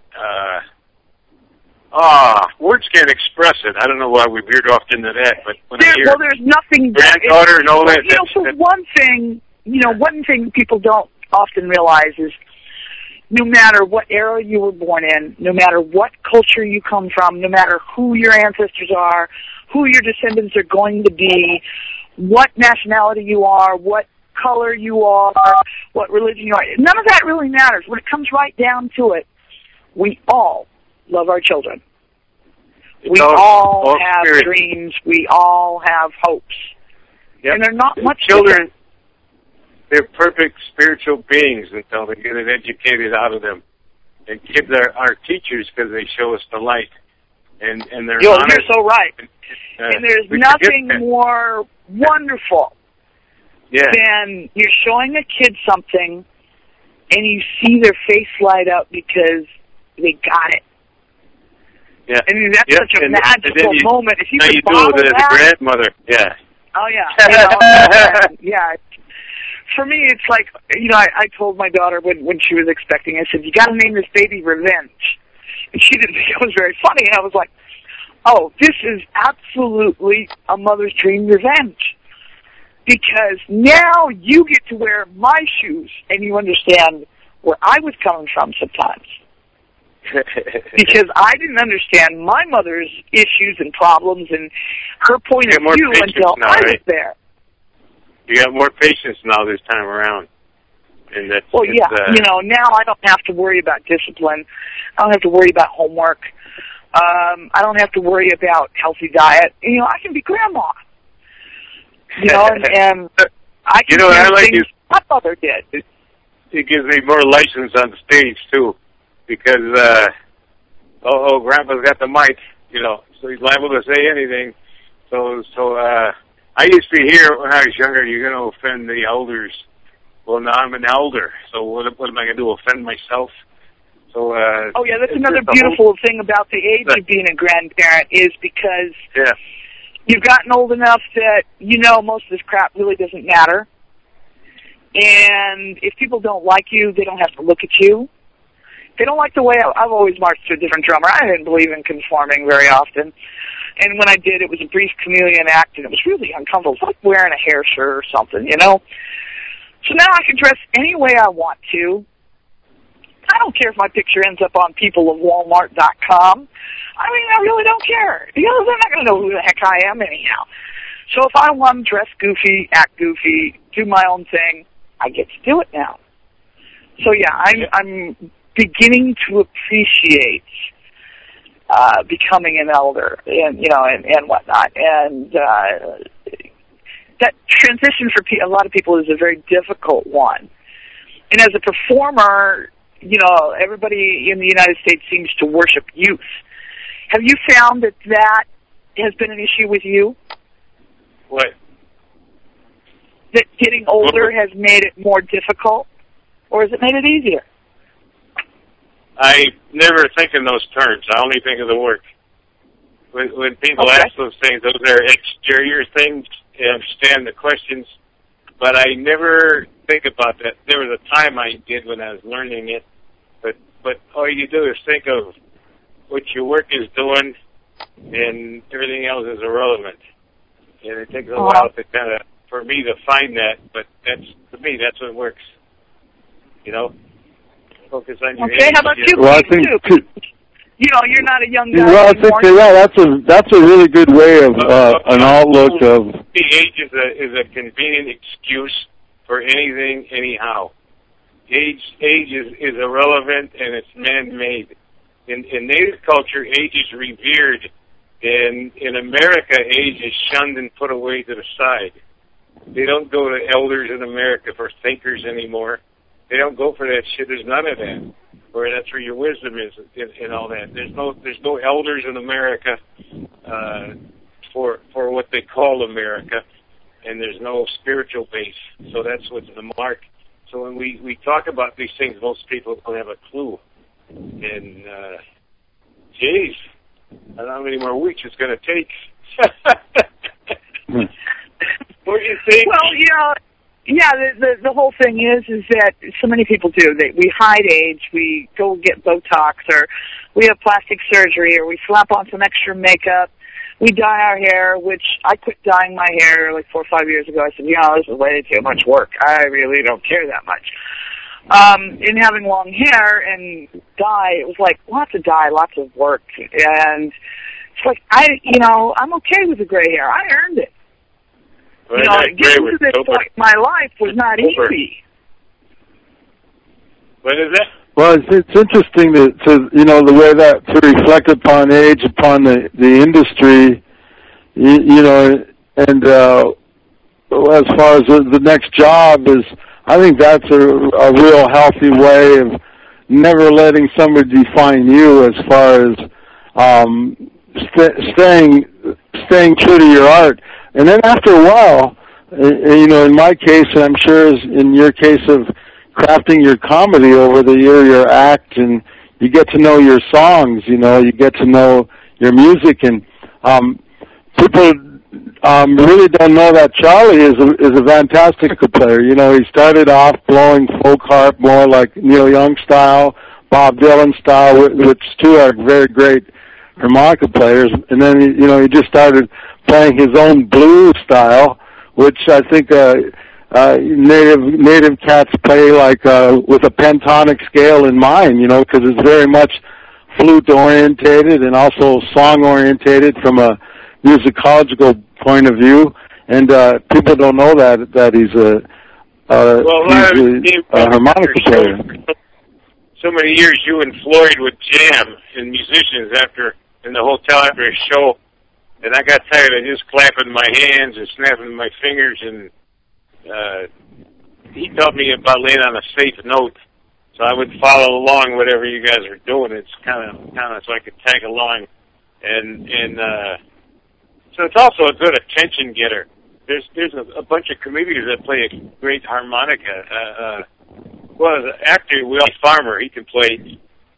words can't express it. I don't know why we veered off into that, but when I hear there's nothing. Granddaughter and all that. One thing people don't often realize is, no matter what era you were born in, no matter what culture you come from, no matter who your ancestors are, who your descendants are going to be, what nationality you are, what color you are, what religion you are, none of that really matters. When it comes right down to it, we all love our children. We all have dreams. We all have hopes. Yep. And they're not much children. different. They're perfect spiritual beings until they get it educated out of them. And kids are teachers because they show us the light. And they're You're so right. And there's nothing more wonderful than you're showing a kid something and you see their face light up because they got it. Yeah. I mean, that's such a magical moment. If you could do bottle it as that, a grandmother. Yeah. Oh, yeah. Yeah. For me, it's like, I told my daughter when she was expecting, I said, you got to name this baby Revenge. And she didn't think it was very funny. And I was like, oh, this is absolutely a mother's dream, revenge. Because now you get to wear my shoes and you understand where I was coming from sometimes. Because I didn't understand my mother's issues and problems and her point of view until I was there. You got more patience now this time around. And that's, now I don't have to worry about discipline. I don't have to worry about homework. I don't have to worry about healthy diet. I can be grandma. And I can do things my mother did. It gives me more license on stage, too. Because, Grandpa's got the mic, so he's liable to say anything. So I used to hear when I was younger, you're going to offend the elders. Well, now I'm an elder, so what am I going to do, offend myself? So, that's another beautiful thing about the age of being a grandparent is because you've gotten old enough that most of this crap really doesn't matter. And if people don't like you, they don't have to look at you. They don't like the way I've always marched to a different drummer. I didn't believe in conforming very often. And when I did, it was a brief chameleon act, and it was really uncomfortable. It's like wearing a hair shirt or something, So now I can dress any way I want to. I don't care if my picture ends up on peopleofwalmart.com. I really don't care. They're not going to know who the heck I am anyhow. So if I want to dress goofy, act goofy, do my own thing, I get to do it now. So I'm beginning to appreciate becoming an elder and whatnot. And that transition for a lot of people is a very difficult one. And as a performer, everybody in the United States seems to worship youth. Have you found that has been an issue with you? What? That getting older has made it more difficult? Or has it made it easier? I never think in those terms. I only think of the work. When people ask those things, those are exterior things. I understand the questions, but I never think about that. There was a time I did when I was learning it, but all you do is think of what your work is doing, and everything else is irrelevant. And it takes a while to for me to find that, but to me, that's what works. Focus on your how about you? Well, I think you're not a young guy I think that's a really good way of an outlook of. The age is a convenient excuse for anything, anyhow. Age is irrelevant, and it's man-made. In Native culture, age is revered. In America, age is shunned and put away to the side. They don't go to elders in America for thinkers anymore. They don't go for that shit. There's none of that. Or that's where your wisdom is and all that. There's no elders in America for what they call America, and there's no spiritual base. So that's what's the mark. So when we talk about these things, most people don't have a clue. And geez, I don't know how many more weeks it's going to take. What do you think? Well, yeah, the whole thing is that so many people do. We hide age, we go get Botox, or we have plastic surgery, or we slap on some extra makeup. We dye our hair, which I quit dyeing my hair like 4 or 5 years ago. I said, this is way too much work. I really don't care that much. In having long hair and dye, it was like lots of dye, lots of work. And it's like, I'm okay with the gray hair. I earned it. Getting to this point in my life was not easy. What is it? Well, it's interesting to the way that to reflect upon age, upon the industry, and as far as the next job is, I think that's a real healthy way of never letting somebody define you as far as staying true to your art. And then after a while, in my case, and I'm sure in your case of crafting your comedy over the year, your act, and you get to know your songs, you get to know your music, and people really don't know that Charlie is a fantastic player. He started off blowing folk harp more like Neil Young style, Bob Dylan style, which two are very great harmonica players, and then he just started playing his own blues style, which I think native cats play like with a pentonic scale in mind, because it's very much flute orientated and also song orientated from a musicological point of view, and people don't know that he's a harmonica player. So many years you and Floyd would jam and musicians in the hotel after a show, and I got tired of just clapping my hands and snapping my fingers, and he taught me about laying on a safe note, so I would follow along whatever you guys are doing. It's kind of so I could tag along, and so it's also a good attention getter. There's a bunch of comedians that play a great harmonica. The actor Willie Farmer, he can play.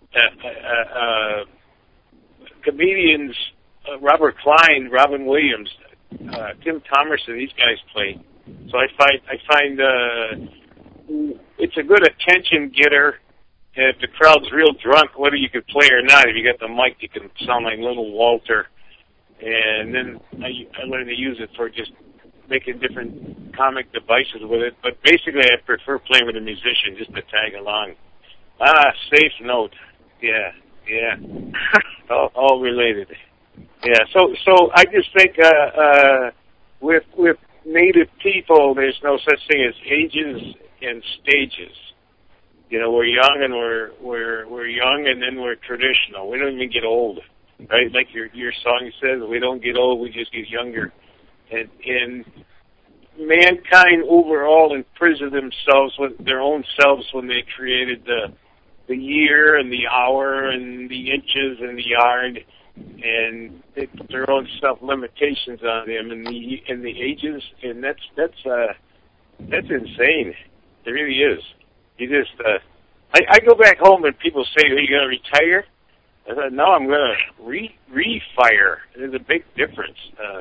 Comedians Robert Klein, Robin Williams, Tim Thomerson, these guys play. So I find it's a good attention getter. And if the crowd's real drunk, whether you can play or not, if you got the mic, you can sound like Little Walter. And then I learned to use it for just making different comic devices with it. But basically, I prefer playing with a musician just to tag along. Safe note. Yeah. all related. Yeah. So I just think with Native people, there's no such thing as ages and stages. We're young and we're young, and then we're traditional. We don't even get old, right? Like your song says, we don't get old, we just get younger. And mankind overall imprisoned themselves with their own selves when they created the year and the hour and the inches and the yard, and they put their own self limitations on them and the ages, and that's insane. It really is. You just I go back home and people say, "Are you going to retire?" I said, "No, I'm going to refire." There's a big difference.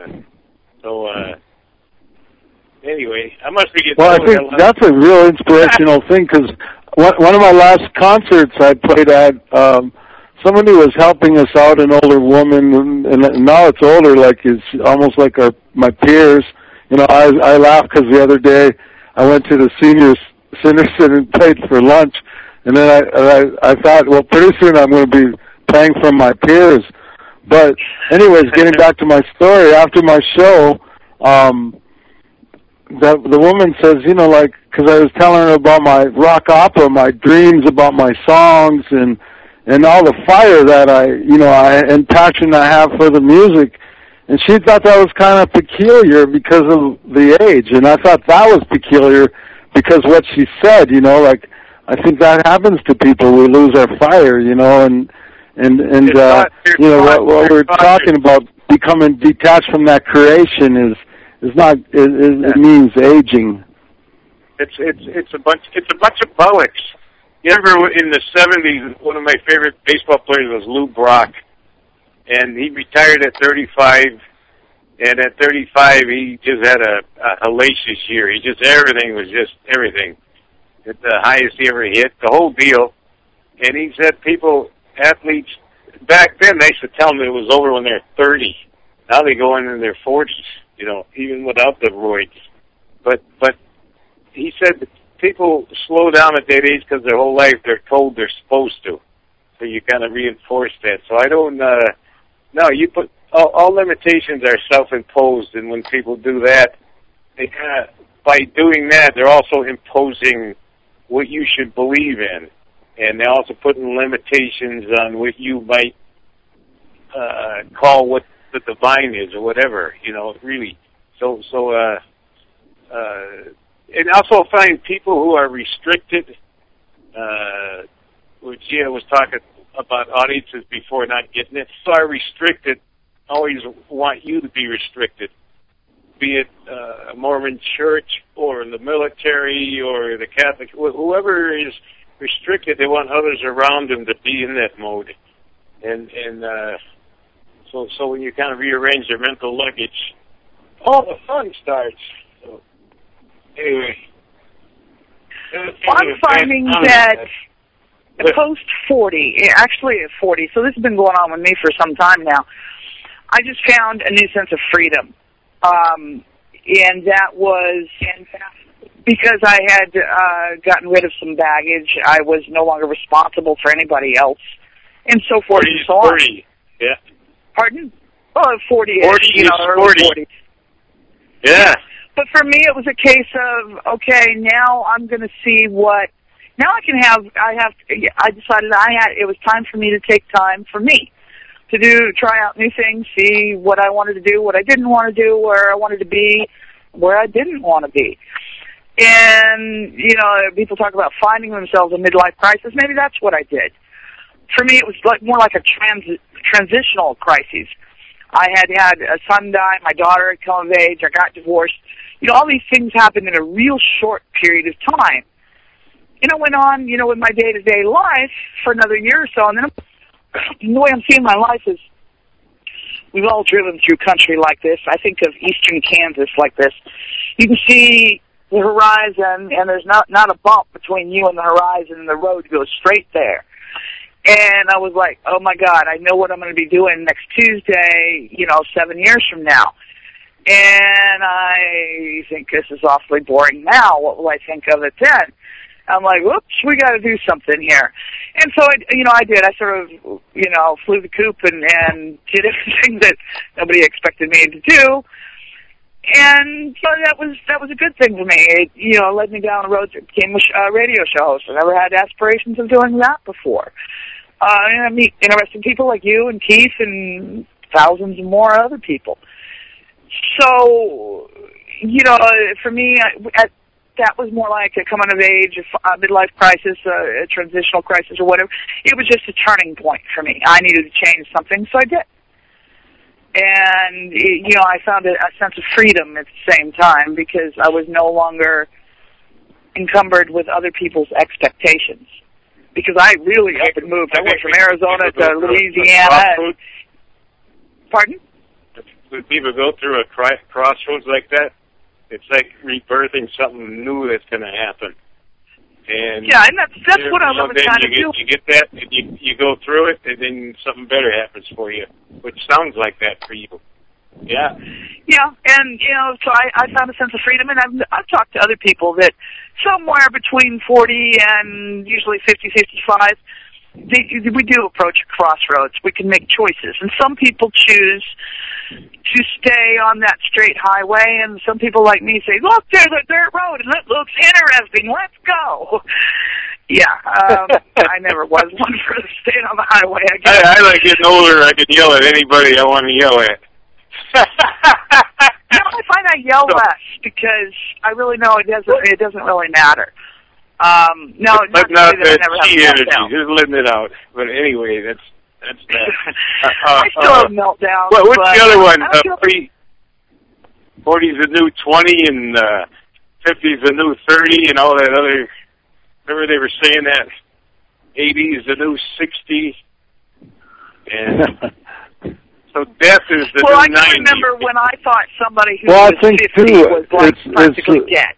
Anyway, I must be getting. Well, I think that's a real inspirational thing, because one of my last concerts I played at, somebody was helping us out, an older woman, and now it's older, like it's almost like my peers. I laugh because the other day I went to the senior citizen and paid for lunch, and then I thought, well, pretty soon I'm going to be paying from my peers. But anyways, getting back to my story, after my show, the woman says, because I was telling her about my rock opera, my dreams about my songs, and all the fire that and passion I have for the music. And she thought that was kind of peculiar because of the age. And I thought that was peculiar because what she said, I think that happens to people. We lose our fire, and what we're talking about, becoming detached from that creation it means aging. It's a bunch of bollocks. You remember in the 70s, one of my favorite baseball players was Lou Brock, and he retired at 35. And at 35, he just had a hellacious year. Everything was just everything. At the highest he ever hit, the whole deal. And he said athletes, back then they used to tell them it was over when they're 30. Now they go in their 40s, even without the roids. But he said that people slow down at that age because their whole life they're told they're supposed to. So you kind of reinforce that. So I don't, no, you put, all limitations are self-imposed, and when people do that, they kind of, by doing that, they're also imposing what you should believe in, and they're also putting limitations on what you might call what the divine is, or whatever, really. So, and also find people who are restricted, which Gia was talking about audiences before not getting it, so are restricted, always want you to be restricted, be it a Mormon church or the military or the Catholic, whoever is restricted, they want others around them to be in that mode. And so when you kind of rearrange their mental luggage, all the fun starts. So, anyway. I'm finding that post 40, actually at 40, so this has been going on with me for some time now, I just found a new sense of freedom. And that was because I had gotten rid of some baggage. I was no longer responsible for anybody else, and so forth and so on. 40, yeah. Pardon? Oh, 40, 40 is 40. 40. Yeah. But for me, it was a case of, okay, now I'm going to see what, now I decided it was time for me to take time for me. To try out new things, see what I wanted to do, what I didn't want to do, where I wanted to be, where I didn't want to be. And, people talk about finding themselves in midlife crisis. Maybe that's what I did. For me, it was more like a transitional crisis. I had a son die, my daughter had come of age, I got divorced. All these things happened in a real short period of time. I went on, with my day-to-day life for another year or so, and then the way I'm seeing my life is we've all driven through country like this. I think of eastern Kansas like this. You can see the horizon, and there's not a bump between you and the horizon, and the road goes straight there. And I was like, oh, my God, I know what I'm going to be doing next Tuesday, 7 years from now. And I think this is awfully boring now. What will I think of it then? I'm like, whoops, we got to do something here. And so, I did. I sort of, flew the coop and did everything that nobody expected me to do. And so that was a good thing for me. It, led me down a road that became a radio show host. I never had aspirations of doing that before. And I meet interesting people like you and Keith and thousands of more other people. So, for me, that was more like a coming of age, a midlife crisis, a transitional crisis or whatever. It was just a turning point for me. I needed to change something, so I did. And, I found a sense of freedom at the same time because I was no longer encumbered with other people's expectations. Because I really up and moved. I went from Arizona to Louisiana. Pardon? When people go through a crossroads like that, it's like rebirthing something new that's going to happen. And yeah, and that's what I love trying to do. You get that, and you go through it, and then something better happens for you, which sounds like that for you. Yeah. Yeah, and, so I found a sense of freedom, and I've talked to other people that somewhere between 40 and usually 50, 55, we do approach a crossroads. We can make choices, and some people choose to stay on that straight highway, and some people like me say, look, there's a dirt road, and it looks interesting. Let's go. Yeah, I never was one for staying on the highway. I like getting older. I can yell at anybody I want to yell at. I find I yell less because I really know it doesn't really matter. No, but not that G energy, just letting it out. But anyway, that's that. I still have meltdowns. Well, what's the other one? 40's the new 20 and 50's the new 30 and all that other. Remember they were saying that 80 is the new 60, and so death is the new 90. Well, I can remember when I thought somebody who was 50 was like practically dead.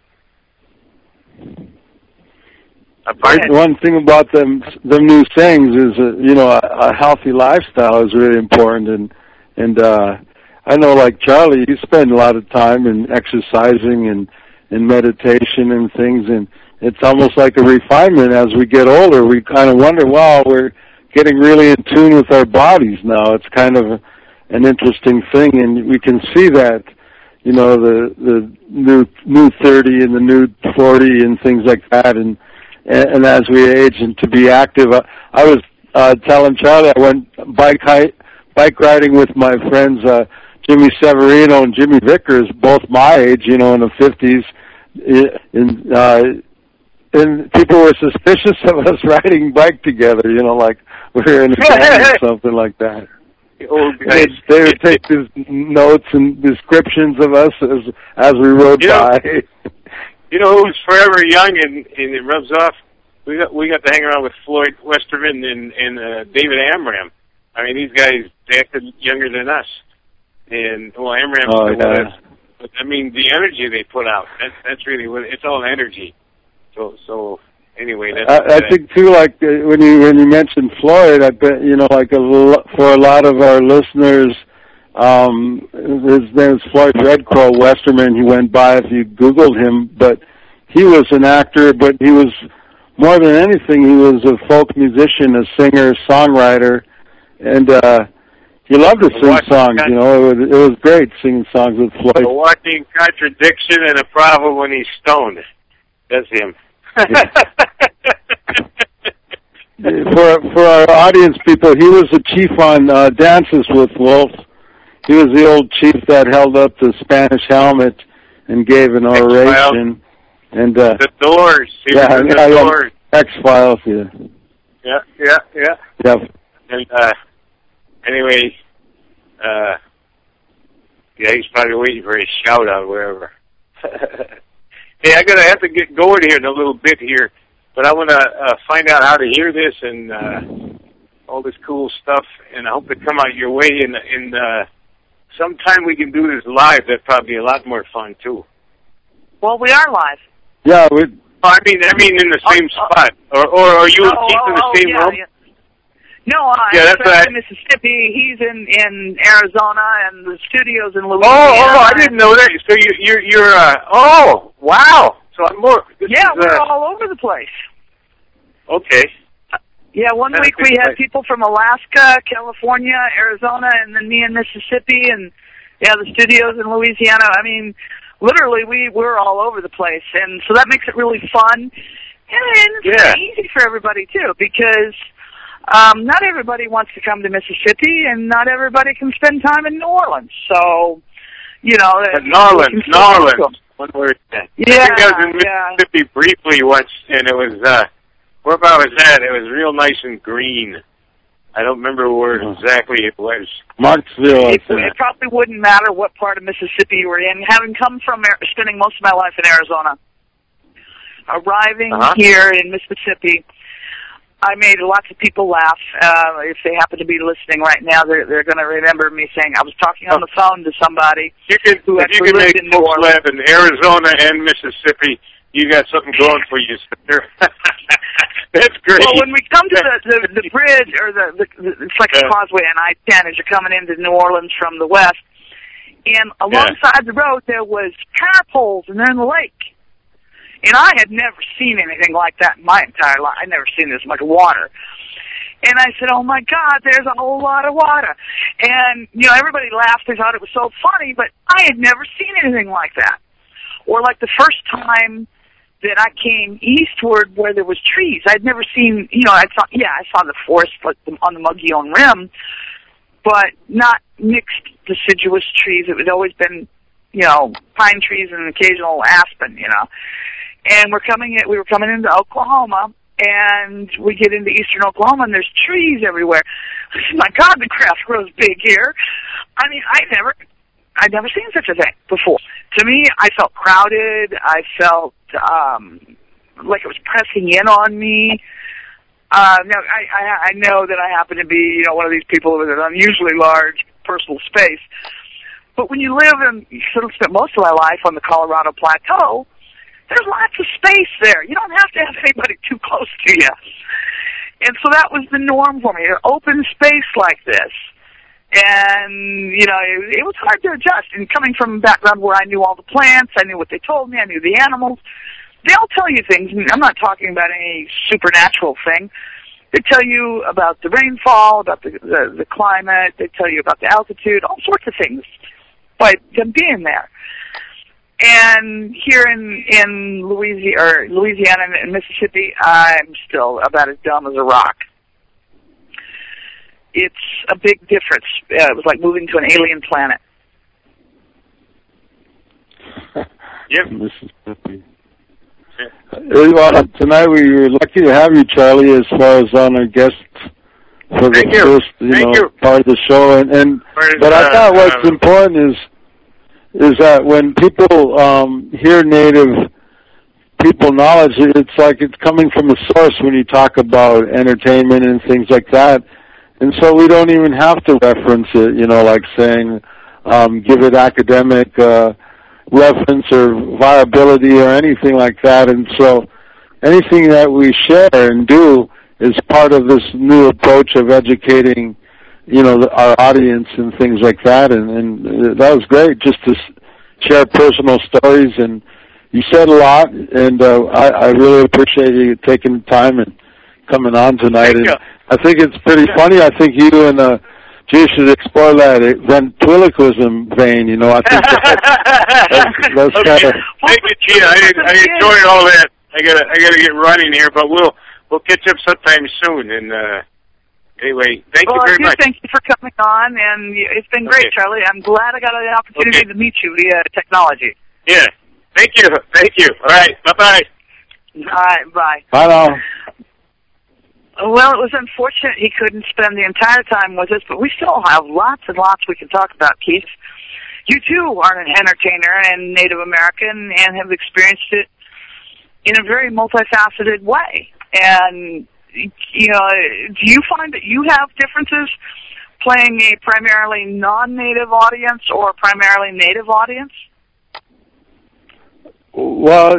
One thing about them new sayings is, a healthy lifestyle is really important, and I know, like Charlie, you spend a lot of time in exercising and in meditation and things, and it's almost like a refinement. As we get older, we kind of wonder, wow, we're getting really in tune with our bodies now. It's kind of an interesting thing, and we can see that, the new 30 and the new 40 and things like that, and as we age and to be active. I was telling Charlie, I went bike riding with my friends Jimmy Severino and Jimmy Vickers, both my age, in the 50s, and people were suspicious of us riding bike together, like we're in a gang or something like that. They would take these notes and descriptions of us as we rode by. You know who's forever young and it rubs off? We got to hang around with Floyd Westerman and David Amram. I mean, these guys, they acted younger than us. And, Amram still was. But, I mean, the energy they put out, that's really what, it's all energy. So anyway, I think, too, like, when you mentioned Floyd, I bet, for a lot of our listeners, his name is Floyd Red Crow Westerman. He went by if you Googled him, but he was an actor, but he was, more than anything, he was a folk musician, a singer, songwriter, and he loved to sing songs, It was great singing songs with Floyd. A walking contradiction and a problem when he's stoned. That's him. For our audience people, he was the chief on Dances with Wolves. He was the old chief that held up the Spanish helmet and gave an oration. And the Doors. The Doors. X-Files, yeah. Yeah. And anyway, he's probably waiting for his shout out wherever. Hey, I'm gonna have to get going here in a little bit here, but I want to find out how to hear this and all this cool stuff, and I hope to come out your way. And sometime we can do this live. That'd probably be a lot more fun too. Well, we are live. Yeah, I mean, in the same spot, or are you in the same room? Yeah. No, I'm in Mississippi. He's in Arizona, and the studio's in Louisiana. Oh, I didn't know that. So you're wow. So I'm more. We're all over the place. Okay. Yeah, one week we had people from Alaska, California, Arizona, and then me in Mississippi, and the studios in Louisiana. I mean, literally, we're all over the place, and so that makes it really fun, and it's really easy for everybody too, because not everybody wants to come to Mississippi, and not everybody can spend time in New Orleans. So, New Orleans. One word. Yeah, I was in Mississippi briefly once, and it was where I was at. It was real nice and green. I don't remember where exactly it was. Marksville. It probably wouldn't matter what part of Mississippi you were in. Having come from spending most of my life in Arizona, arriving here in Mississippi, I made lots of people laugh. If they happen to be listening right now, they're going to remember me saying I was talking on the phone to somebody who actually lived in New Orleans. In Arizona and Mississippi, you got something going for you, sister. That's great. Well, when we come to the bridge, or it's like a causeway on I-10 as you're coming into New Orleans from the west, and alongside the road there was power poles, and they're in the lake. And I had never seen anything like that in my entire life. I'd never seen this much water. And I said, oh, my God, there's a whole lot of water. And, everybody laughed. They thought it was so funny, but I had never seen anything like that. Or like the first time that I came eastward where there was trees. I'd never seen, I saw the forest like on the Mogollon Rim, but not mixed deciduous trees. It had always been, pine trees and an occasional aspen, And we were coming into Oklahoma, and we get into eastern Oklahoma, and there's trees everywhere. I said, my God, the grass grows big here. I mean, I'd never seen such a thing before. To me, I felt crowded. I felt like it was pressing in on me. Now, I know that I happen to be, one of these people with an unusually large personal space. But when you live and you sort of spent most of my life on the Colorado Plateau, there's lots of space there. You don't have to have anybody too close to you. And so that was the norm for me, an open space like this. And, it was hard to adjust. And coming from a background where I knew all the plants, I knew what they told me, I knew the animals, they'll tell you things. I'm not talking about any supernatural thing. They tell you about the rainfall, about the climate. They tell you about the altitude, all sorts of things by them being there. And here in Louisiana and Mississippi, I'm still about as dumb as a rock. It's a big difference. It was like moving to an alien planet. Yep. Mississippi. Well, tonight we were lucky to have you, Charlie, as far as on our guest for the first part of the show. But I thought what's important is that when people hear Native people knowledge, it's like it's coming from the source when you talk about entertainment and things like that. And so we don't even have to reference it, like saying, give it academic reference or viability or anything like that. And so anything that we share and do is part of this new approach of educating, our audience and things like that. And that was great just to share personal stories. And you said a lot, and I really appreciate you taking the time and coming on tonight. And I think it's pretty funny. I think you and you should explore that ventriloquism vein. I think that's okay. kind of. Thank you, Gina. I enjoyed all that. I gotta get running here, but we'll catch up sometime soon. And anyway, thank you very much. Thank you for coming on, and it's been great, Charlie. I'm glad I got an opportunity to meet you via technology. Yeah. Thank you. All right. Bye-bye. All right. Bye. Bye now. Well, it was unfortunate he couldn't spend the entire time with us, but we still have lots and lots we can talk about, Keith. You, too, are an entertainer and Native American and have experienced it in a very multifaceted way. And, do you find that you have differences playing a primarily non-Native audience or a primarily Native audience? Well,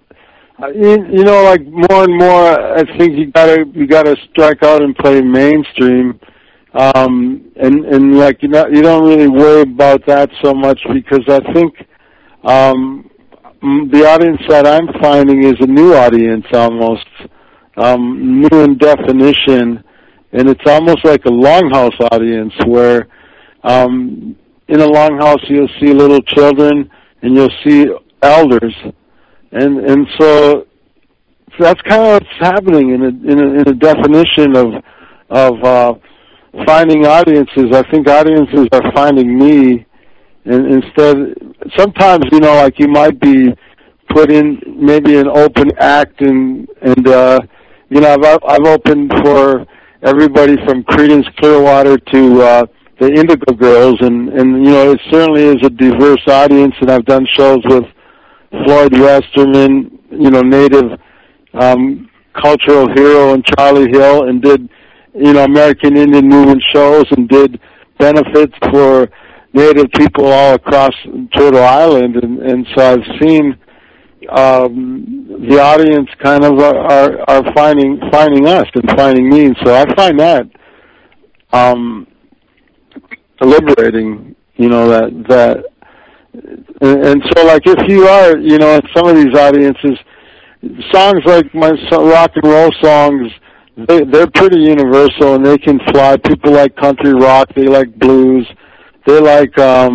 like more and more, I think you gotta strike out and play mainstream, and like you don't really worry about that so much, because I think the audience that I'm finding is a new audience, almost new in definition, and it's almost like a longhouse audience where in a longhouse you'll see little children and you'll see elders. And so that's kind of what's happening in a definition of finding audiences. I think audiences are finding me, and instead sometimes like you might be put in maybe an open act, and I've opened for everybody from Creedence Clearwater to the Indigo Girls, and it certainly is a diverse audience, and I've done shows with Floyd Westerman, Native cultural hero, and Charlie Hill, and did, American Indian movement shows, and did benefits for Native people all across Turtle Island, and so I've seen the audience kind of are finding us and finding me, and so I find that liberating, that. And so, like, if you are, in some of these audiences, songs like my rock and roll songs they're pretty universal, and they can fly. People like country rock. They like blues. They like, they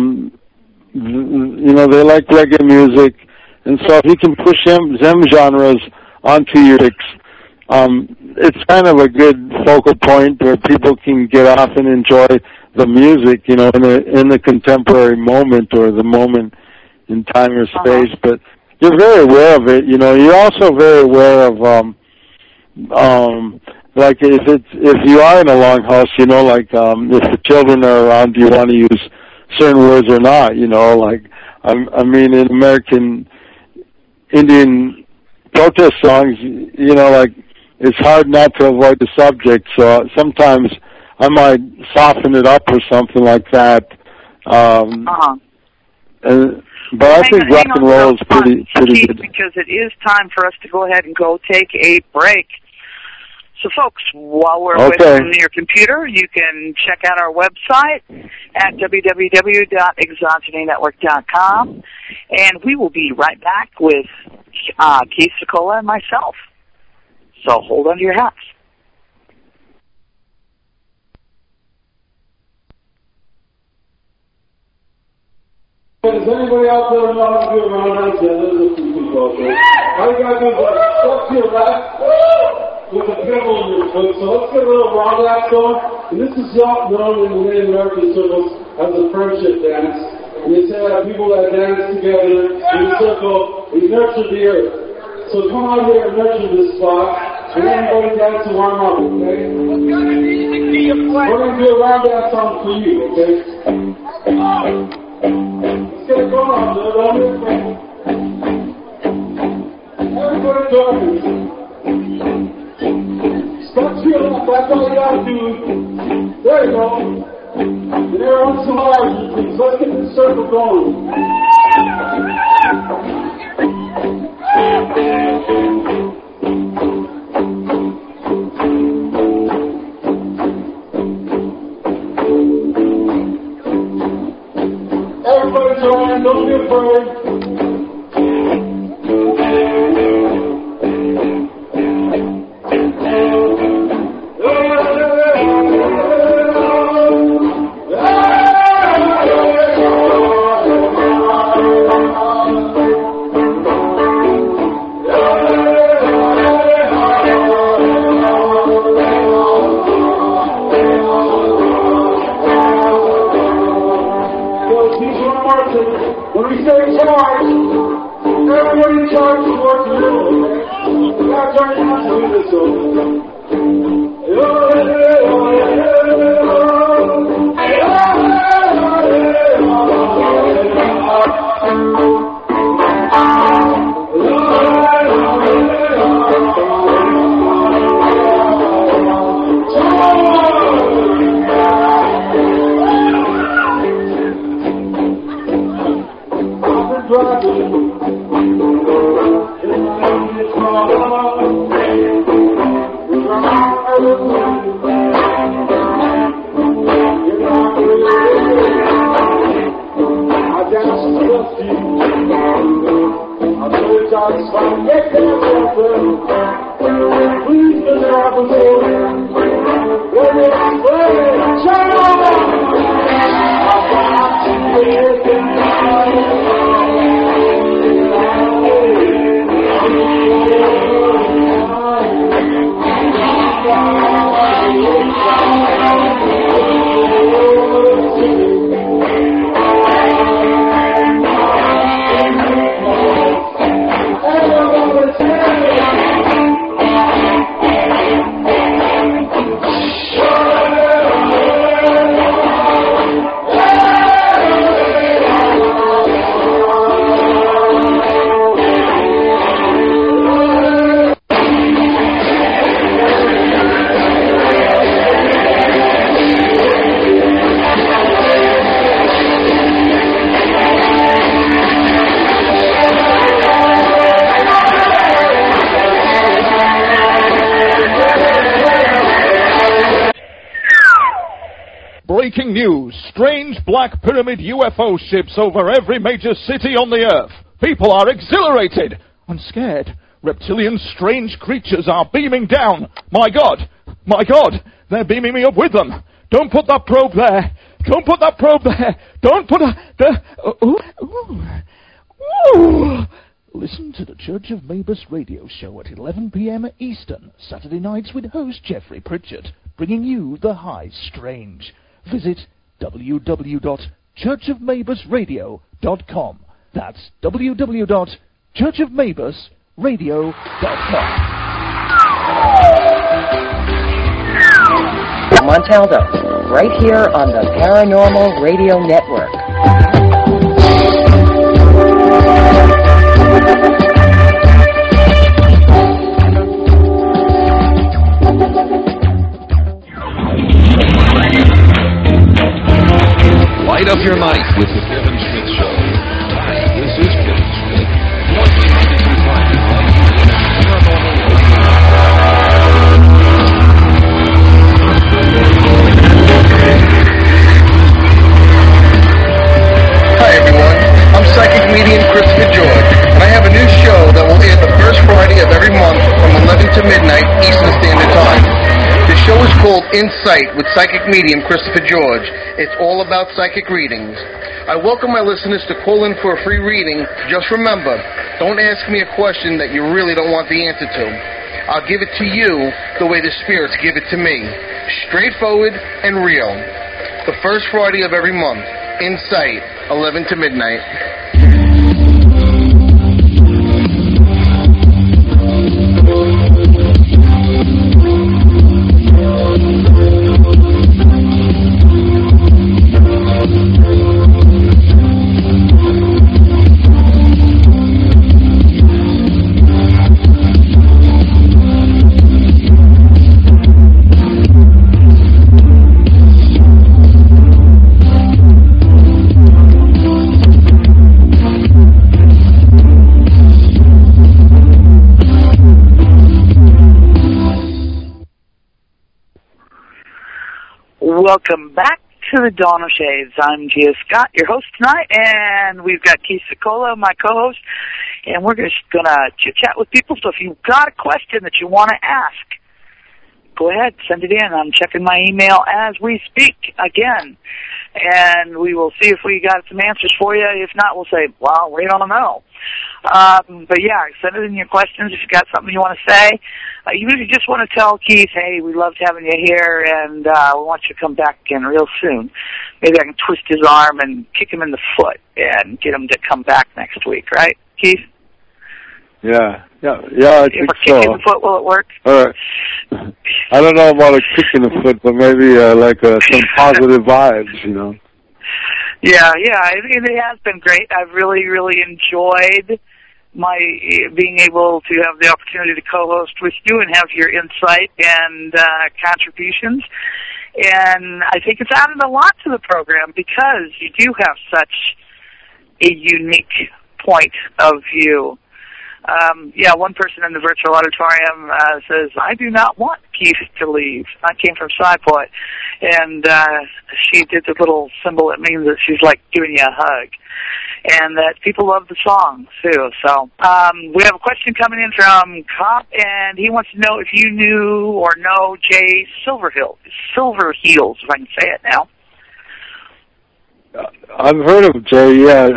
like reggae music. And so if you can push them genres onto your mix, it's kind of a good focal point where people can get off and enjoy the music, in the contemporary moment or the moment in time or space. But you're very aware of it. You're also very aware of, like if you are in a longhouse, if the children are around, do you want to use certain words or not? In American Indian protest songs, it's hard not to avoid the subject. So sometimes I might soften it up or something like that. But I think rock and roll is pretty good. Because it is time for us to go ahead and go take a break. So, folks, while we're away from your computer, you can check out our website at www.exogenynetwork.com, and we will be right back with Keith Secola and myself. So hold on to your hats. Does anybody out there know how to do a roundhouse? Yeah, there's a few people out there. All you gotta do is step to your left with a pebble in your foot. So let's get a little roundhouse going. And this is known in the Native American circles as a friendship dance. And they say that people that dance together in a circle, we nurture the earth. So come out here and nurture this spot. And everybody dance to warm up, okay? What kind of music do you play? We're going to do a roundhouse song for you, okay? Let's get it going on, everybody join me. Step to your left, that's all you gotta do. There you go. And everyone's so hard, let's get this circle going. Everybody join, don't be afraid. When we say charge, everybody in charge is working with us, okay? We gotta turn it on to do this, Breaking news. Strange black pyramid UFO ships over every major city on the Earth. People are exhilarated and scared. Reptilian strange creatures are beaming down. My God, My God, they're beaming me up with them. Don't put that probe there. Don't put that probe there. Don't put Listen to the Church of Mabus radio show at 11 p.m. Eastern, Saturday nights with host Jeffrey Pritchett, bringing you the high strange. Visit www.churchofmabusradio.com. That's www.churchofmabusradio.com. Montaldo, right here on the Paranormal Radio Network. Light up your night with the Kevin Smith Show. Hi, this is Kevin Smith. Join me Monday through Friday, right here on the Paranormal Radio. Hi everyone, I'm psychic medium Christopher George, and I have a new show that will air the first Friday of every month from 11 to midnight Eastern Standard Time. The show is called Insight with psychic medium Christopher George. It's all about psychic readings. I welcome my listeners to call in for a free reading. Just remember, don't ask me a question that you really don't want the answer to. I'll give it to you the way the spirits give it to me. Straightforward and real. The first Friday of every month. Insight, 11 to midnight. Welcome back to the Dawn of Shades. I'm Gia Scott, your host tonight, and we've got Keith Sicola, my co-host, and we're just going to chit-chat with people. So if you've got a question that you want to ask, go ahead, send it in. I'm checking my email as we speak again, and we will see if we got some answers for you. If not, we'll say, well, we don't know. But yeah, send it in your questions if you got something you want to say. Even if you just want to tell Keith, hey, we loved having you here, and we want you to come back again real soon. Maybe I can twist his arm and kick him in the foot and get him to come back next week, right, Keith? Yeah, I think so. Kick in the foot, will it work? All right. I don't know about a kick in the foot, but maybe some positive vibes, you know. Yeah, I mean, it has been great. I've really, really enjoyed my being able to have the opportunity to co-host with you and have your insight and contributions. And I think it's added a lot to the program because you do have such a unique point of view. One person in the virtual auditorium says, I do not want Keith to leave. I came from Cyport. And she did the little symbol that means that she's like giving you a hug. And that people love the song, too. So we have a question coming in from Cop, and he wants to know if you knew or know Jay Silverheels, if I can say it now. I've heard of Jay,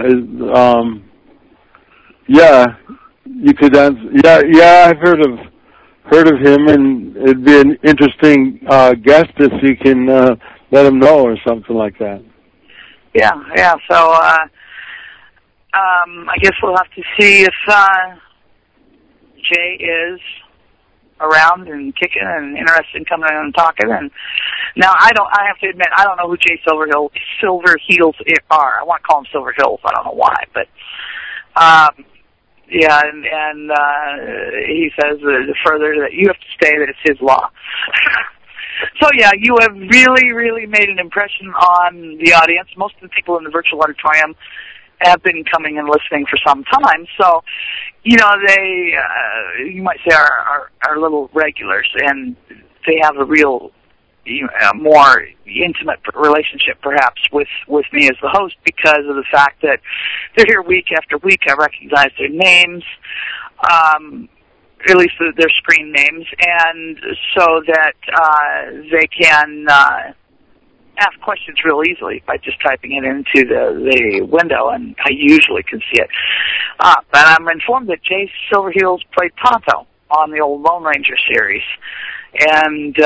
you could answer. Yeah, I've heard of him, and it'd be an interesting guest if you can let him know or something like that. Yeah. So I guess we'll have to see if Jay is around and kicking and interested in coming in and talking. And now I have to admit, I don't know who Jay Silverheels are. I want to call him Silverheels. I don't know why, but. And he says further that you have to stay, that it's his law. So, you have really, really made an impression on the audience. Most of the people in the virtual auditorium have been coming and listening for some time. So, they, you might say, are little regulars, and they have a real more intimate relationship, perhaps, with me as the host because of the fact that they're here week after week. I recognize their names. at least their screen names, and so that they can ask questions real easily by just typing it into the window, and I usually can see it. But I'm informed that Jay Silverheels played Tonto on the old Lone Ranger series, and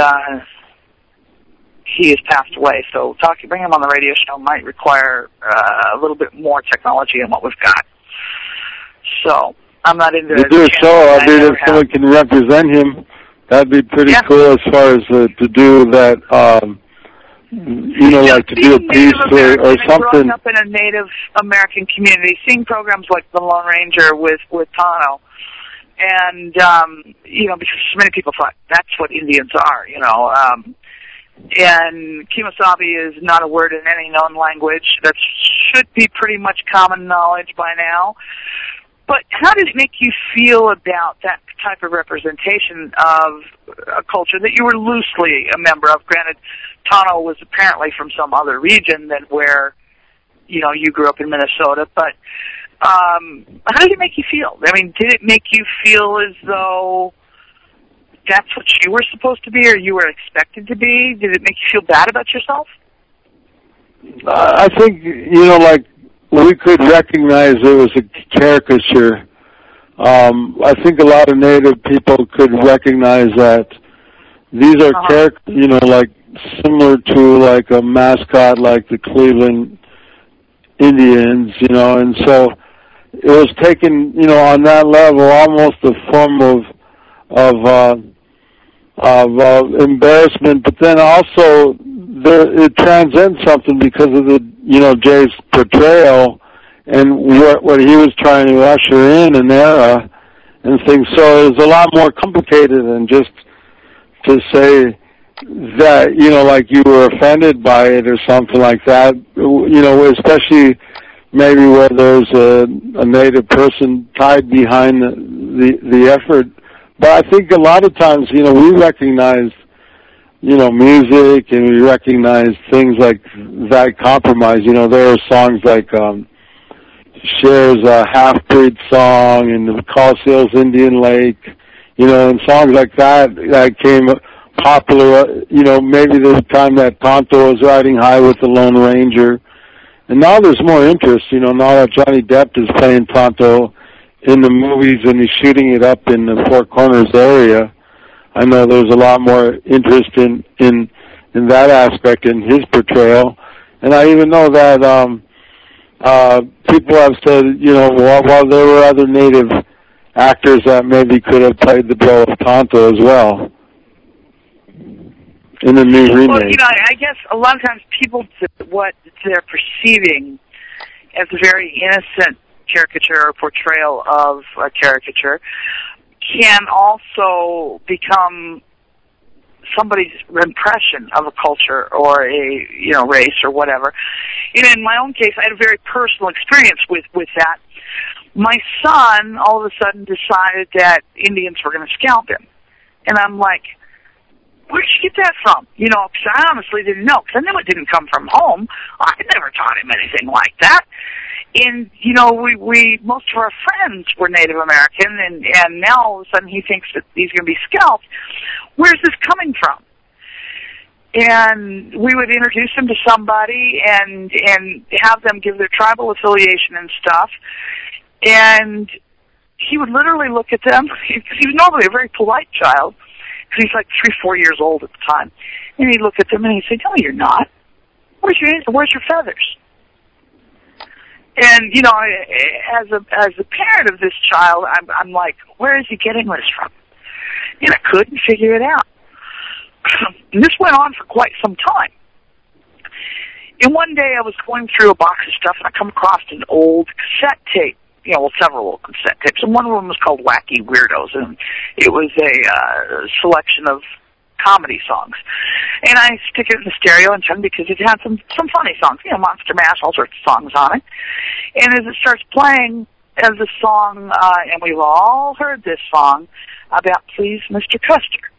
he has passed away. So bringing him on the radio show might require a little bit more technology than what we've got. So I'm not into it. Do a show. I mean, if someone can represent him, that'd be pretty cool as far as to do that. Like to do a piece or something. Growing up in a Native American community, seeing programs like The Lone Ranger with Tonto, and because so many people thought that's what Indians are, and Kemosabe is not a word in any known language. That should be pretty much common knowledge by now. But how did it make you feel about that type of representation of a culture that you were loosely a member of? Granted, Tonto was apparently from some other region than where, you grew up in Minnesota. But how did it make you feel? I mean, did it make you feel as though that's what you were supposed to be or you were expected to be? Did it make you feel bad about yourself? I think, we could recognize it was a caricature. I think a lot of Native people could recognize that these are characters, similar to like a mascot like the Cleveland Indians, and so it was taken, on that level, almost a form of embarrassment, but then also it transcends something because of the Jay's portrayal and what he was trying to usher in an era and things. So it was a lot more complicated than just to say that like you were offended by it or something like that. Especially maybe where there's a Native person tied behind the effort. But I think a lot of times, we recognize, music and we recognize things like that compromise. There are songs like Cher's Half-Breed song and the Call Sales Indian Lake, and songs like that came popular, maybe the time that Tonto was riding high with the Lone Ranger. And now there's more interest, now that Johnny Depp is playing Tonto in the movies and he's shooting it up in the Four Corners area. I know there's a lot more interest in that aspect in his portrayal. And I even know that people have said, while there were other Native actors that maybe could have played the role of Tonto as well in the new remake. Well, I guess a lot of times people, what they're perceiving as a very innocent caricature or portrayal of a caricature can also become somebody's impression of a culture or a race or whatever. In my own case, I had a very personal experience with that. My son all of a sudden decided that Indians were going to scalp him, and I'm like, where did you get that from? Because I honestly didn't know, because I knew it didn't come from home. I never taught him anything like that. And, we most of our friends were Native American, and now all of a sudden he thinks that he's going to be scalped. Where's this coming from? And we would introduce him to somebody and have them give their tribal affiliation and stuff. And he would literally look at them, because he was normally a very polite child, because he's like 3-4 years old at the time. And he'd look at them and he'd say, no, you're not. Where's your feathers? And, as a parent of this child, I'm like, where is he getting this from? And I couldn't figure it out. And this went on for quite some time. And one day I was going through a box of stuff, and I come across an old cassette tape, several old cassette tapes, and one of them was called Wacky Weirdos, and it was a selection of comedy songs. And I stick it in the stereo and turn because it had some funny songs, Monster Mash, all sorts of songs on it. And as it starts playing, as a song, and we've all heard this song about Please Mr. Custer.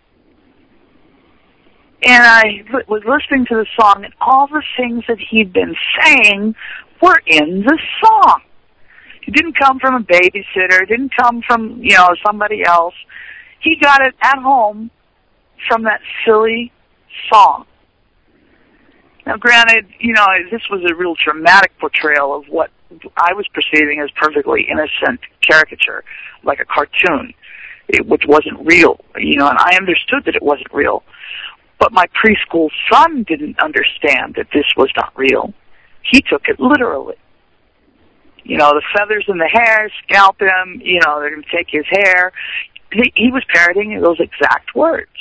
And I was listening to the song, and all the things that he'd been saying were in the song. It didn't come from a babysitter. It didn't come from, somebody else. He got it at home from that silly song. Now, granted, this was a real dramatic portrayal of what I was perceiving as perfectly innocent caricature, like a cartoon, which wasn't real, and I understood that it wasn't real. But my preschool son didn't understand that this was not real. He took it literally. The feathers in the hair, scalp him, they're going to take his hair. He was parroting those exact words.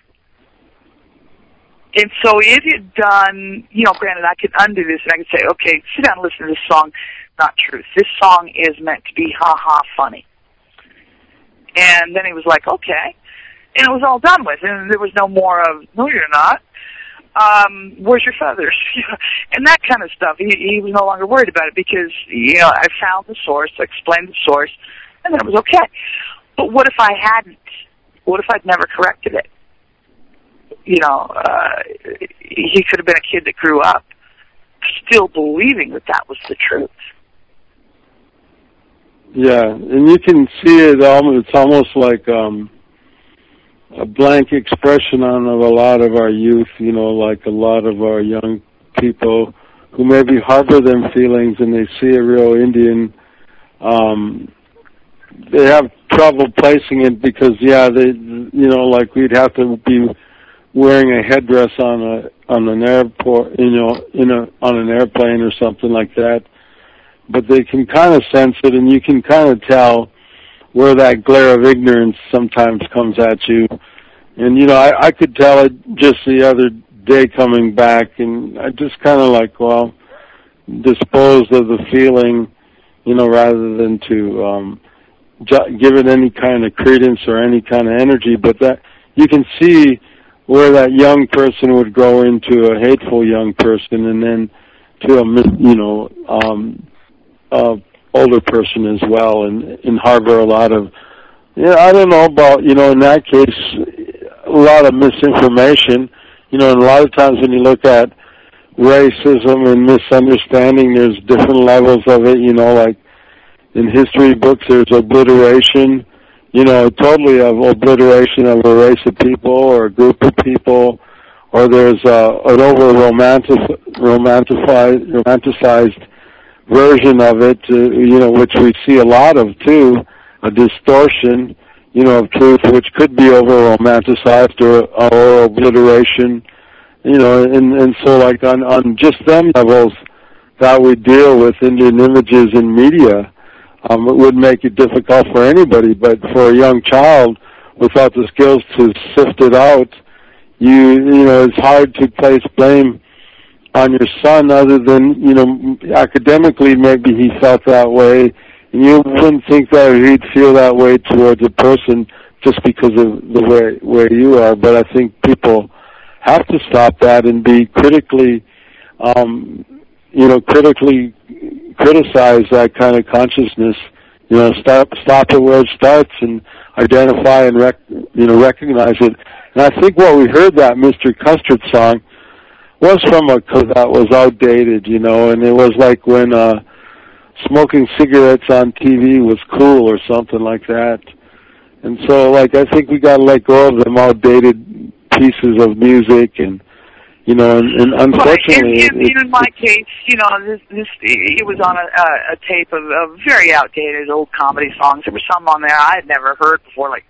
And so it had done, granted, I could undo this and I could say, okay, sit down and listen to this song. Not truth. This song is meant to be ha-ha funny. And then he was like, okay. And it was all done with. And there was no more of, no, you're not. Where's your feathers? And that kind of stuff. He was no longer worried about it because, I found the source, I explained the source, and then it was okay. But what if I hadn't? What if I'd never corrected it? He could have been a kid that grew up still believing that that was the truth. Yeah, and you can see it. It's almost like a blank expression of a lot of our youth. Like a lot of our young people who maybe harbor them feelings, and they see a real Indian. They have trouble placing it because, like we'd have to be wearing a headdress on an airport, on an airplane or something like that. But they can kind of sense it, and you can kind of tell where that glare of ignorance sometimes comes at you. And, I could tell it just the other day coming back, and I just kind of disposed of the feeling, rather than to give it any kind of credence or any kind of energy. But that you can see where that young person would grow into a hateful young person, and then to a older person as well, and harbor a lot of, I don't know about, in that case, a lot of misinformation. And a lot of times when you look at racism and misunderstanding, there's different levels of it, like in history books, there's obliteration, totally of obliteration of a race of people or a group of people, or there's an romanticized version of it, which we see a lot of too, a distortion, of truth, which could be over romanticized or obliteration, and so like on just them levels that we deal with Indian images in media, it would make it difficult for anybody, but for a young child without the skills to sift it out, it's hard to place blame on your son other than, academically maybe he felt that way, and you wouldn't think that he'd feel that way towards a person just because of the way you are. But I think people have to stop that and be critically criticize that kind of consciousness. Stop it where it starts and identify and recognize it. And I think what we heard that Mr. Custard song was from that was outdated, and it was like when smoking cigarettes on TV was cool or something like that. And so, I think we got to let go of them outdated pieces of music, and and unfortunately, in my case, it was on a tape of very outdated old comedy songs. There were some on there I had never heard before, like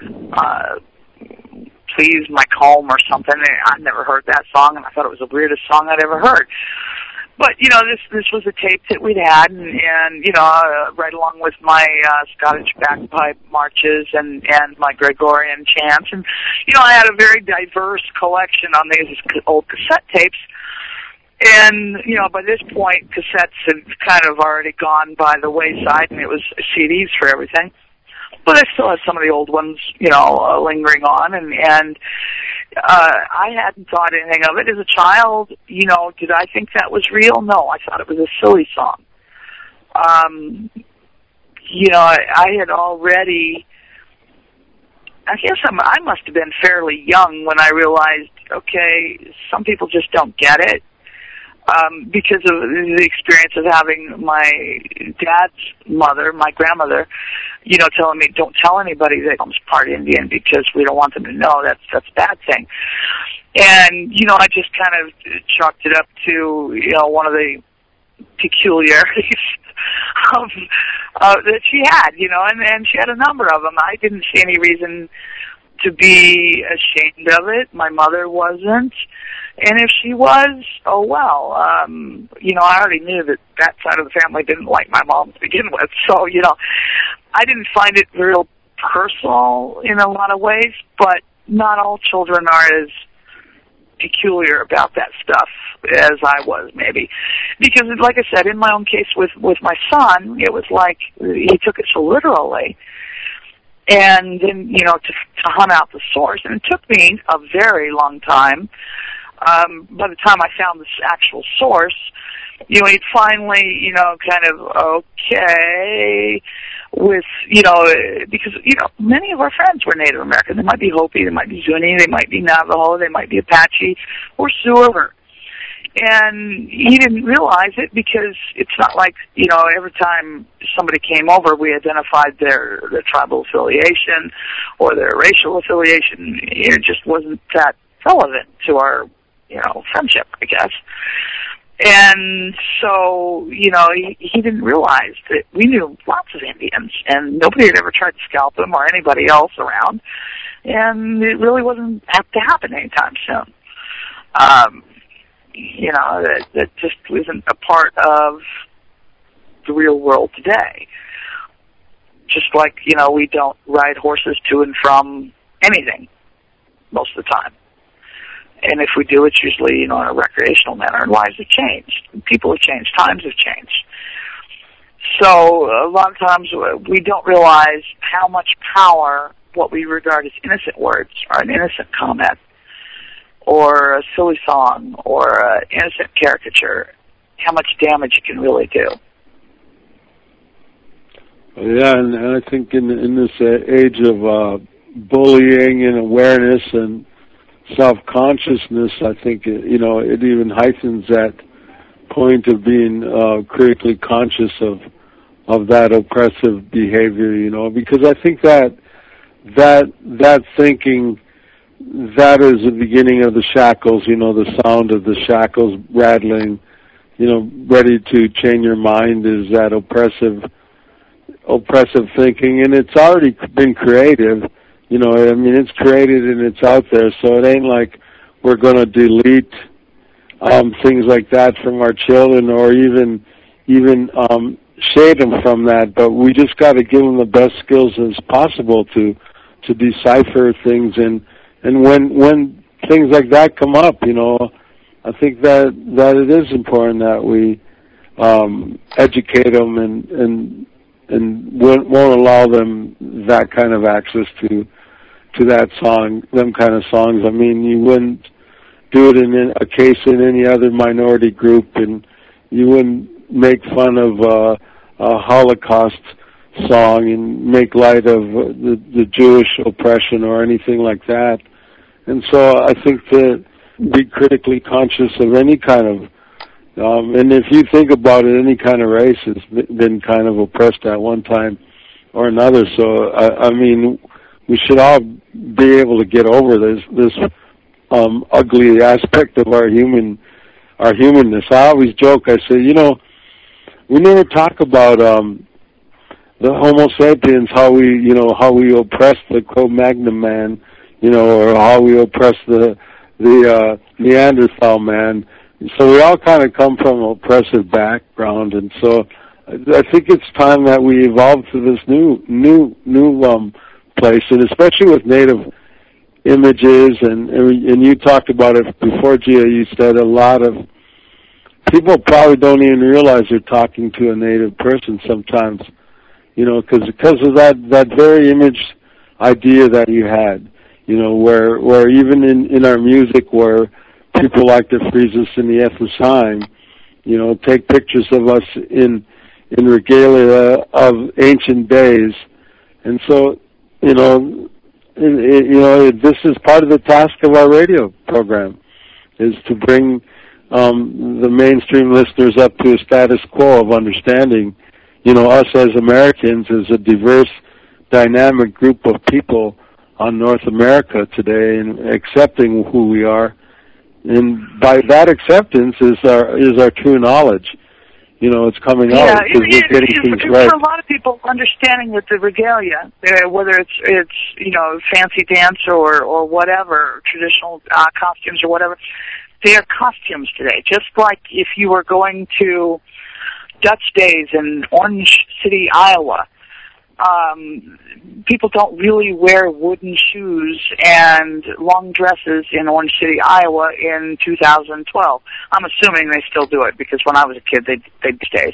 Please Mike Home or something. I'd never heard that song, and I thought it was the weirdest song I'd ever heard. But, this was a tape that we'd had, and right along with my Scottish bagpipe marches and my Gregorian chants. And, I had a very diverse collection on these old cassette tapes. And, by this point, cassettes had kind of already gone by the wayside, and it was CDs for everything. But I still had some of the old ones, lingering on, and I hadn't thought anything of it as a child. Did I think that was real? No, I thought it was a silly song. I had already, I guess I must have been fairly young when I realized, okay, some people just don't get it. because of the experience of having my dad's mother, my grandmother, telling me, don't tell anybody that I'm part Indian because we don't want them to know. That's a bad thing. And, I just kind of chalked it up to, one of the peculiarities that she had, and she had a number of them. I didn't see any reason to be ashamed of it. My mother wasn't. And if she was, oh well. I already knew that side of the family didn't like my mom to begin with. So, I didn't find it real personal in a lot of ways, but not all children are as peculiar about that stuff as I was, maybe. Because, like I said, in my own case with my son, it was like he took it so literally. And then, to hunt out the source. And it took me a very long time. By the time I found this actual source, he'd finally, kind of, okay, with, because, many of our friends were Native American. They might be Hopi, they might be Zuni, they might be Navajo, they might be Apache, or Sioux. And he didn't realize it because it's not like, every time somebody came over, we identified their tribal affiliation or their racial affiliation. It just wasn't that relevant to our, friendship, I guess. And so, he didn't realize that we knew lots of Indians, and nobody had ever tried to scalp them or anybody else around, and it really wasn't apt to happen anytime soon. That just isn't a part of the real world today. Just like, we don't ride horses to and from anything most of the time. And if we do, it's usually, in a recreational manner. And lives have changed. People have changed. Times have changed. So a lot of times we don't realize how much power what we regard as innocent words or an innocent comment or a silly song or an innocent caricature, how much damage it can really do. Yeah, and I think in this age of bullying and awareness and self-consciousness, I think, it even heightens that point of being critically conscious of that oppressive behavior, because I think that thinking, that is the beginning of the shackles, the sound of the shackles rattling, ready to chain your mind is that oppressive thinking, and it's already been creative. It's created and it's out there, so it ain't like we're going to delete things like that from our children or even shade them from that, but we just got to give them the best skills as possible to decipher things, and when things like that come up, I think that it is important that we educate them and won't allow them that kind of access to that song, them kind of songs. You wouldn't do it in a case in any other minority group, and you wouldn't make fun of a Holocaust song and make light of the Jewish oppression or anything like that. And so I think to be critically conscious of any kind of and if you think about it, any kind of race has been kind of oppressed at one time or another. So, we should all be able to get over this ugly aspect of our humanness. I always joke, I say, we never talk about the Homo sapiens, how we oppress the Cro-Magnon man, or how we oppress the Neanderthal man. So we all kind of come from an oppressive background, and so I think it's time that we evolve to this new place, and especially with Native images, and you talked about it before, Gia. You said a lot of people probably don't even realize they're talking to a Native person sometimes, because of that very image idea that you had, where even in our music, where people like to freeze us in the F sign, take pictures of us in regalia of ancient days. And so, this is part of the task of our radio program, is to bring the mainstream listeners up to a status quo of understanding, us as Americans as a diverse, dynamic group of people on North America today, and accepting who we are. And by that acceptance is our true knowledge. It's coming out because we're getting things right. For a lot of people, understanding that the regalia, whether it's fancy dance or whatever, traditional costumes or whatever, they are costumes today. Just like if you were going to Dutch Days in Orange City, Iowa, people don't really wear wooden shoes and long dresses in Orange City, Iowa in 2012. I'm assuming they still do it because when I was a kid, they'd days.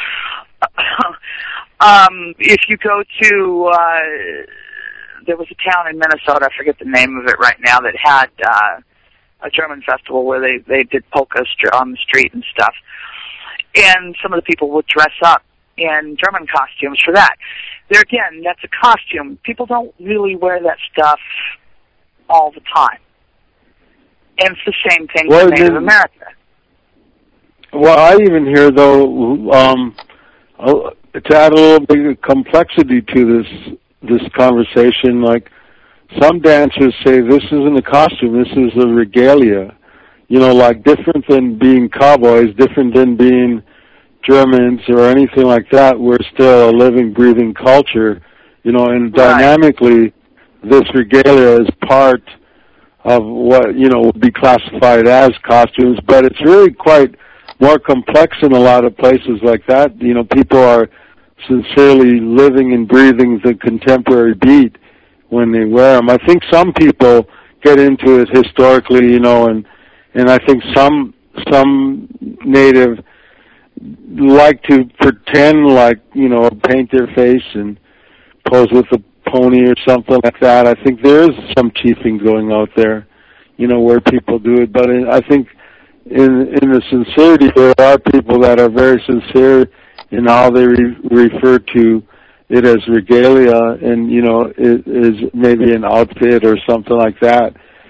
If you go to, there was a town in Minnesota, I forget the name of it right now, that had a German festival where they did polkas on the street and stuff. And some of the people would dress up in German costumes for that. There again, that's a costume. People don't really wear that stuff all the time. And it's the same thing for Native America. Well, I even hear, though, to add a little bit of complexity to this conversation, like some dancers say this isn't a costume, this is a regalia. Like different than being cowboys, different than being Germans or anything like that. We're still a living, breathing culture, and dynamically this regalia is part of what, would be classified as costumes, but it's really quite more complex in a lot of places like that. People are sincerely living and breathing the contemporary beat when they wear them. I think some people get into it historically, and I think some Native like to pretend like, paint their face and pose with a pony or something like that. I think there is some chiefing going out there, where people do it. But I think in the sincerity, there are people that are very sincere in how they refer to it as regalia, and, it is maybe an outfit or something like that,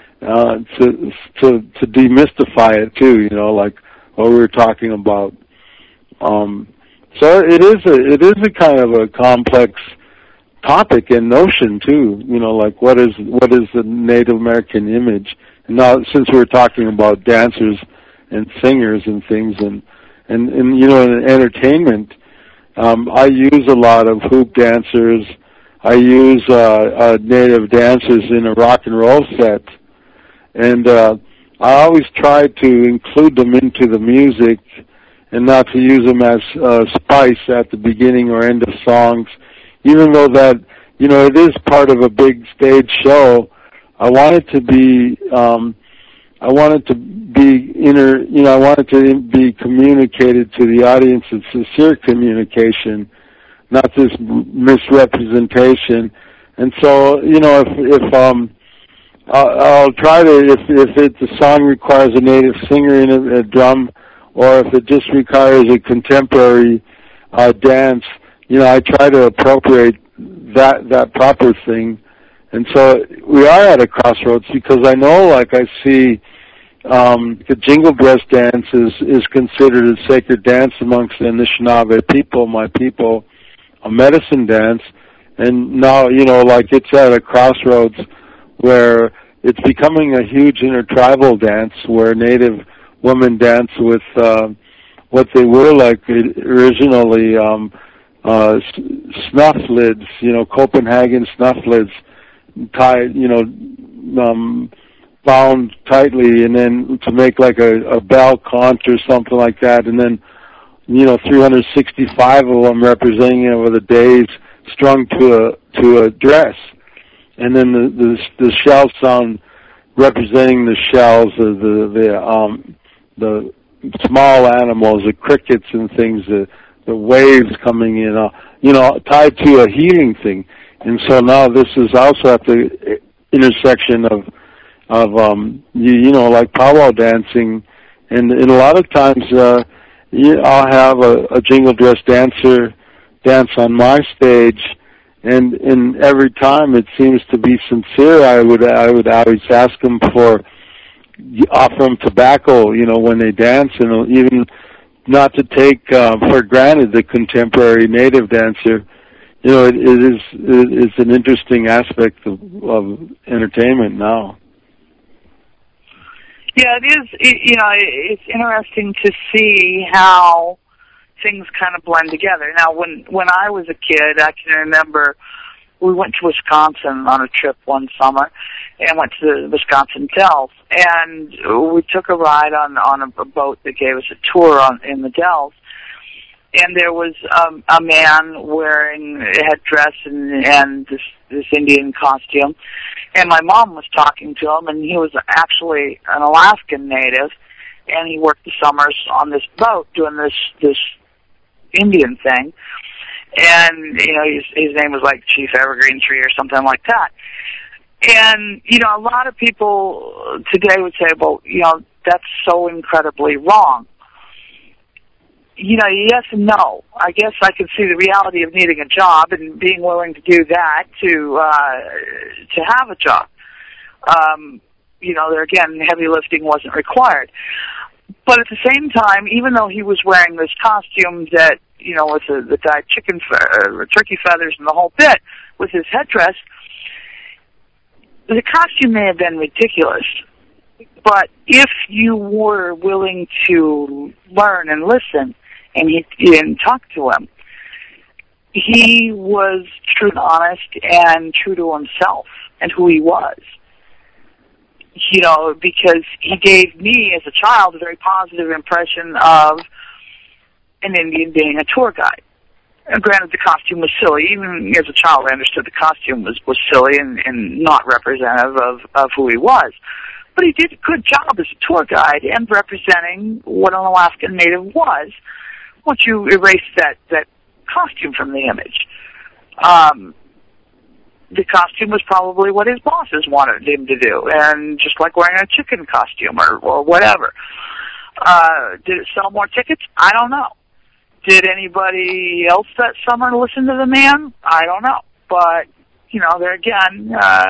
to demystify it too, like what we were talking about. So it is a kind of a complex topic and notion too, like what is the Native American image? And now, since we're talking about dancers and singers and things, and in entertainment, I use a lot of hoop dancers. I use Native dancers in a rock and roll set, and I always try to include them into the music and not to use them as spice at the beginning or end of songs, even though that, it is part of a big stage show. I want it to be, I want it to be communicated to the audience in sincere communication, not this misrepresentation. And so, I'll try to, if the song requires a Native singer in a drum, or if it just requires a contemporary dance, I try to appropriate that proper thing. And so we are at a crossroads, because I know, like I see, the Jingle Dress dance is considered a sacred dance amongst the Anishinaabe people, my people, a medicine dance. And now, like it's at a crossroads where it's becoming a huge intertribal dance where Native women dance with what they were like originally, snuff lids, Copenhagen snuff lids, tied, bound tightly, and then to make like a bell conch or something like that, and then 365 of them representing over the days strung to a dress, and then the shell sound representing the shells of the small animals, the crickets and things, the waves coming in, tied to a healing thing. And so now this is also at the intersection of like powwow dancing, and a lot of times I'll have a Jingle Dress dancer dance on my stage, and every time it seems to be sincere. I would always ask them for offer them tobacco, when they dance, and even not to take for granted the contemporary native dancer. It is an interesting aspect of entertainment now. Yeah, it is. It's interesting to see how things kind of blend together. Now, when I was a kid, I can remember we went to Wisconsin on a trip one summer and went to the Wisconsin Dells, and we took a ride on a boat that gave us a tour in the Dells. And there was a man wearing a headdress and this Indian costume. And my mom was talking to him, and he was actually an Alaskan native, and he worked the summers on this boat doing this Indian thing. And, his name was like Chief Evergreen Tree or something like that. And, a lot of people today would say, well, that's so incredibly wrong. Yes and no. I guess I could see the reality of needing a job and being willing to do that to have a job. There again, heavy lifting wasn't required. But at the same time, even though he was wearing this costume that, with the dyed turkey feathers and the whole bit, with his headdress, the costume may have been ridiculous. But if you were willing to learn and listen, and talk to him, he was true and honest and true to himself and who he was. Because he gave me as a child a very positive impression of an Indian being a tour guide. And granted, the costume was silly. Even as a child, I understood the costume was silly and not representative of who he was. But he did a good job as a tour guide and representing what an Alaskan native was. Once you erase that costume from the image, the costume was probably what his bosses wanted him to do, and just like wearing a chicken costume or whatever. Did it sell more tickets? I don't know. Did anybody else that summer listen to the man? I don't know. But, there again,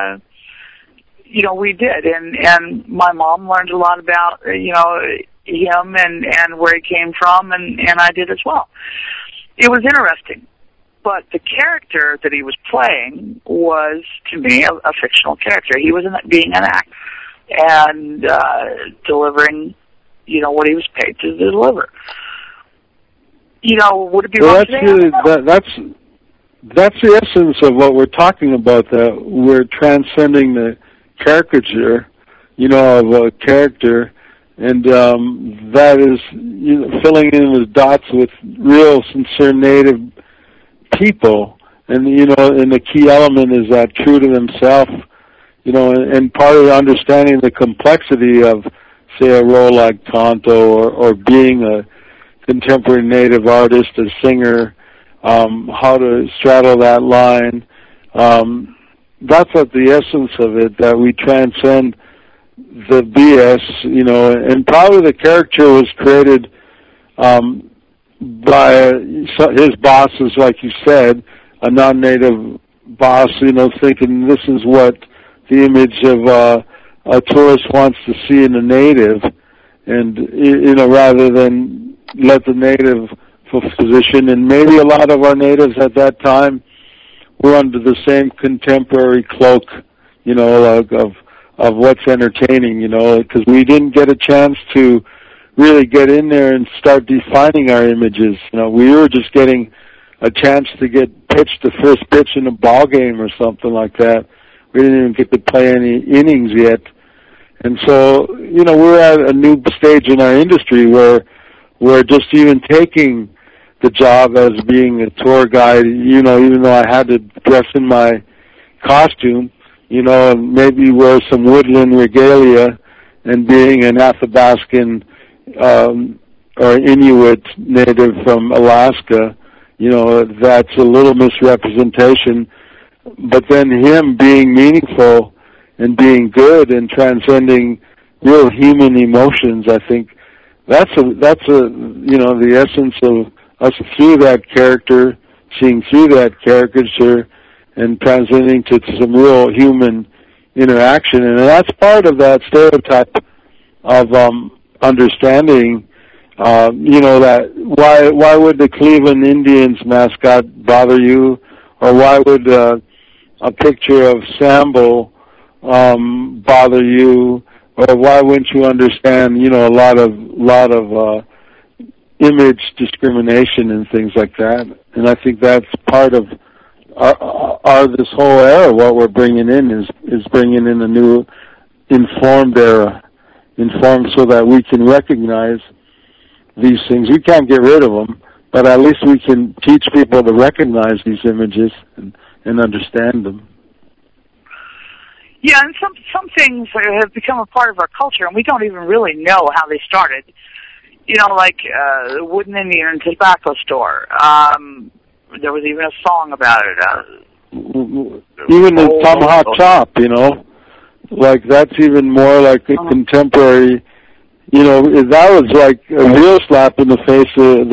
we did. And my mom learned a lot about, him and where he came from, and I did as well. It was interesting. But the character that he was playing was, to me, a fictional character. He was being an act and delivering, what he was paid to deliver. Would it be wrong today? That's the essence of what we're talking about, that we're transcending the caricature, of a character, and that is filling in the dots with real, sincere native people. And, and the key element is that true to themselves, and part of understanding the complexity of, say, a role like Tonto or being a contemporary native artist, a singer, how to straddle that line. That's what the essence of it, that we transcend the BS, and probably the character was created by his bosses, like you said, a non-native boss, thinking this is what the image of a tourist wants to see in a native, and, rather than let the native position. And maybe a lot of our natives at that time were under the same contemporary cloak, of what's entertaining, because we didn't get a chance to really get in there and start defining our images. We were just getting a chance to get pitched the first pitch in a ball game or something like that. We didn't even get to play any innings yet. And so, we're at a new stage in our industry where we're just even taking the job as being a tour guide, even though I had to dress in my costume, and maybe wear some woodland regalia, and being an Athabascan or Inuit native from Alaska, that's a little misrepresentation. But then him being meaningful and being good and transcending real human emotions, I think that's the essence of us through that character, seeing through that caricature, and transcending to some real human interaction. And that's part of that stereotype understanding. That why would the Cleveland Indians mascot bother you, or why would a picture of Sambo bother you, or why wouldn't you understand? A lot of image discrimination and things like that. And I think that's part of our this whole era. What we're bringing in is bringing in a new informed era, informed so that we can recognize these things. We can't get rid of them, but at least we can teach people to recognize these images and understand them. Yeah, and some things have become a part of our culture, and we don't even really know how they started. Like the Wooden Indian and Tobacco Store. There was even a song about it. Even the Tomahawk Chop, like that's even more like a contemporary. That was like a real slap in the face of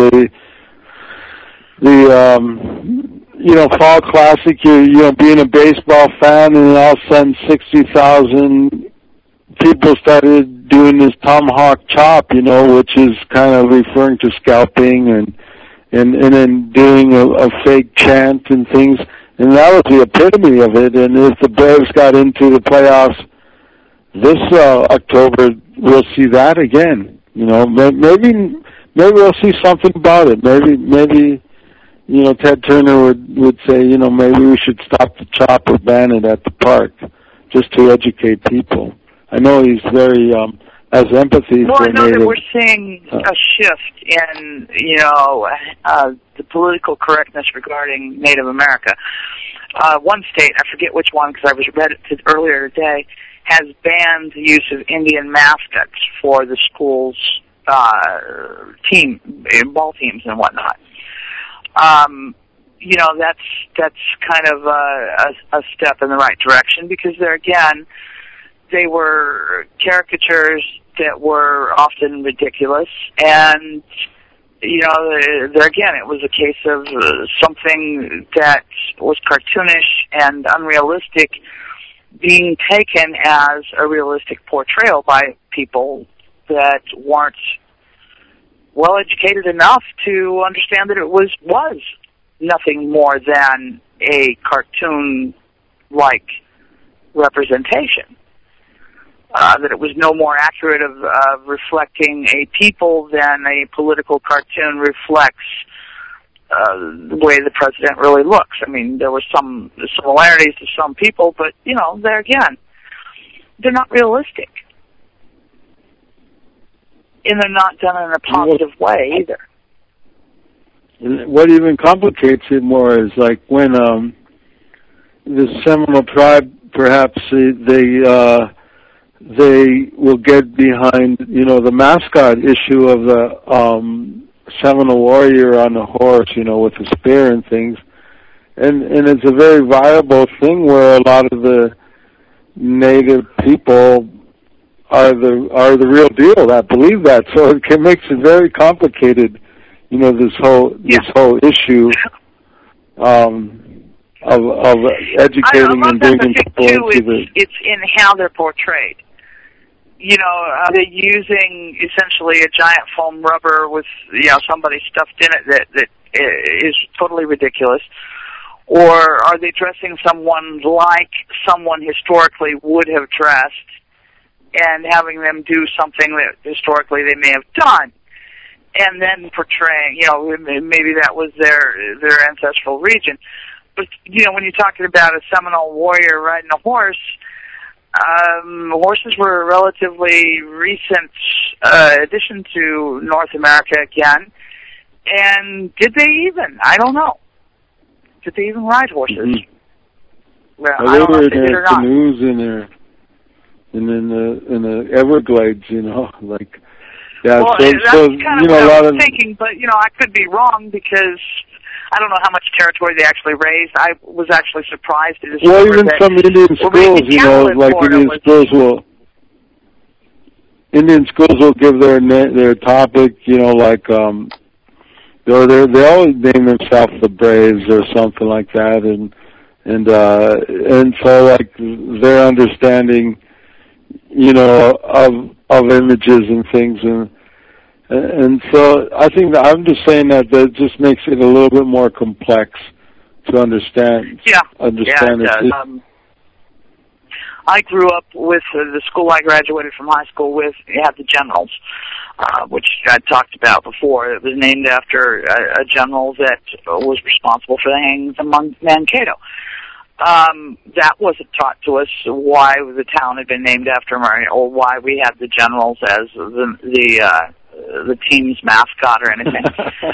the Fall Classic. Being a baseball fan, and all of a sudden 60,000 people started doing this Tomahawk Chop, which is kind of referring to scalping and then doing a fake chant and things. And that was the epitome of it. And if the Braves got into the playoffs this October, we'll see that again. Maybe we'll see something about it. Maybe Ted Turner would say, maybe we should stop the chop or ban it at the park, just to educate people. I know he's very has empathy for Native. Well, I know that we're seeing a shift in the political correctness regarding Native America. One state, I forget which one because I read it earlier today, has banned the use of Indian mascots for the school's ball teams and whatnot. That's kind of a step in the right direction because they were caricatures that were often ridiculous, and it was a case of something that was cartoonish and unrealistic being taken as a realistic portrayal by people that weren't well educated enough to understand that it was nothing more than a cartoon-like representation. That it was no more accurate of reflecting a people than a political cartoon reflects the way the president really looks. I mean, there were some similarities to some people, but, they're not realistic. And they're not done in a positive way either. What even complicates it more is like when the Seminole tribe, perhaps they will get behind, the mascot issue of the Seminole warrior on a horse, with a spear and things. And it's a very viable thing where a lot of the Native people are the real deal that believe that. So it makes it very complicated, this whole issue of educating and bringing people into the... It's in how they're portrayed. Are they using essentially a giant foam rubber with, somebody stuffed in it that is totally ridiculous? Or are they dressing someone like someone historically would have dressed and having them do something that historically they may have done? And then portraying, maybe that was their ancestral region. But, when you're talking about a Seminole warrior riding a horse, horses were a relatively recent addition to North America again. And did they even? I don't know. Did they even ride horses? Mm-hmm. Well, I don't know if they did or not. Canoes in the Everglades, like. Yeah, well, so that's kind of what I was thinking, but, I could be wrong because I don't know how much territory they actually raised. I was actually surprised to discover that... Well, even some Indian schools, like Indian schools will give their topic, like, they always name themselves the Braves or something like that, and so, like, their understanding, images and things, and so I think that I'm just saying that just makes it a little bit more complex to understand. Yeah, understand it does. I grew up with the school I graduated from high school with. It had the Generals, which I talked about before. It was named after a general that was responsible for the hangings of Mankato. That wasn't taught to us why the town had been named after him, or why we had the Generals as the team's mascot or anything.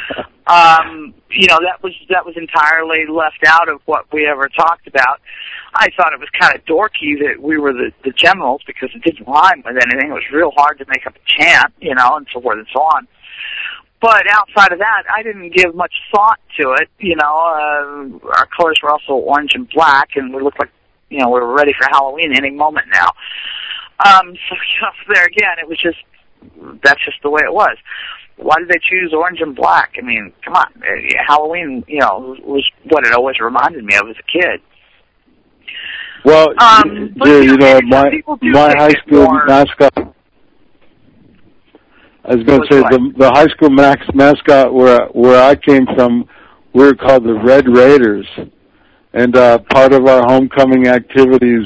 That was entirely left out of what we ever talked about. I thought it was kind of dorky that we were the Generals because it didn't rhyme with anything. It was real hard to make up a chant, and so forth and so on. But outside of that, I didn't give much thought to it. Our colors were also orange and black, and we looked like, we were ready for Halloween any moment now. There again, it was just, that's just the way it was. Why did they choose orange and black? I mean, come on. Halloween, was what it always reminded me of as a kid. Well, my high school mascot, I was going to say, the high school mascot where I came from, we were called the Red Raiders. And part of our homecoming activities,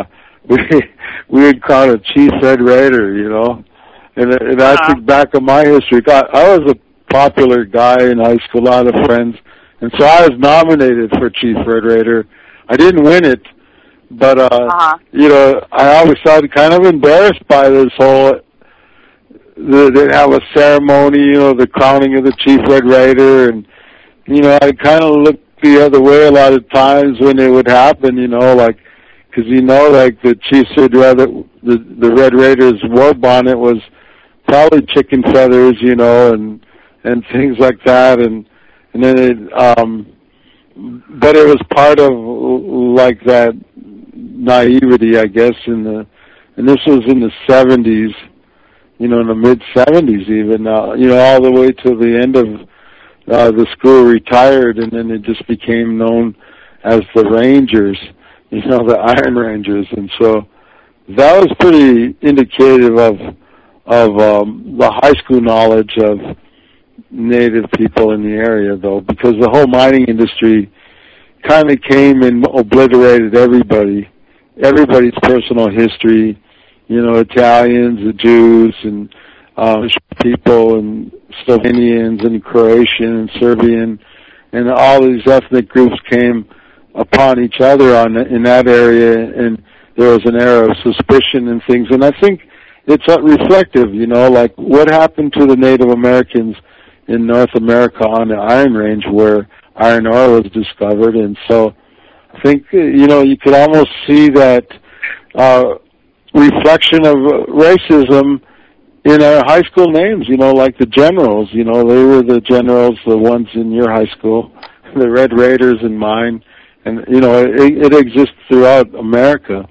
we would call it Chief Red Raider, And I think back on my history, I was a popular guy in high school, a lot of friends. And so I was nominated for Chief Red Raider. I didn't win it, but, I always felt kind of embarrassed by this whole, they'd have a ceremony, the crowning of the Chief Red Raider, and, I kind of looked the other way a lot of times when it would happen, because the Chief the Red Raiders war bonnet was probably chicken feathers, and things like that, and then but it was part of like that naivety, I guess, and this was in the 70s, in the mid-70s even, all the way to the end of the school retired, and then it just became known as the Rangers, the Iron Rangers, and so that was pretty indicative of the high school knowledge of Native people in the area, though, because the whole mining industry kind of came and obliterated everybody's personal history, Italians, the Jews, and people, and Slovenians, and Croatian, and Serbian, and all these ethnic groups came upon each other in that area, and there was an era of suspicion and things. And I think it's reflective, like what happened to the Native Americans in North America on the Iron Range where iron ore was discovered. And so I think, you could almost see that reflection of racism in our high school names, like the Generals, they were the Generals, the ones in your high school, the Red Raiders in mine, and, it exists throughout America.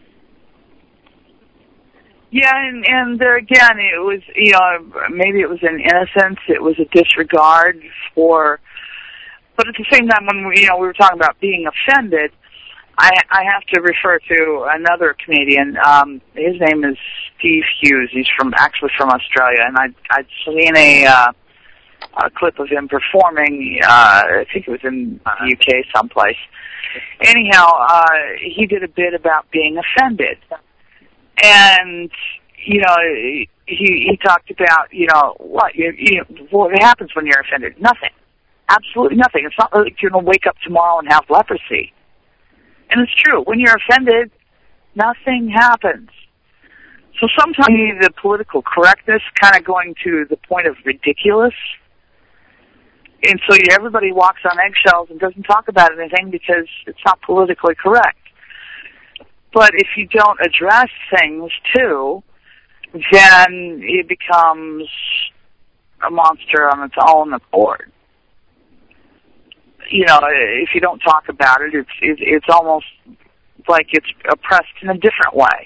Yeah, and there again, it was, maybe it was an innocence, it was a disregard for, but at the same time when, we were talking about being offended, I have to refer to another comedian. His name is Steve Hughes. He's actually from Australia, and I'd seen a clip of him performing. I think it was in the UK someplace. Anyhow, he did a bit about being offended, and he talked about what happens when you're offended. Nothing, absolutely nothing. It's not like you're going to wake up tomorrow and have leprosy. And it's true. When you're offended, nothing happens. So sometimes the political correctness kind of going to the point of ridiculous. And so everybody walks on eggshells and doesn't talk about anything because it's not politically correct. But if you don't address things, too, then it becomes a monster on its own accord. If you don't talk about it, it's almost like it's oppressed in a different way.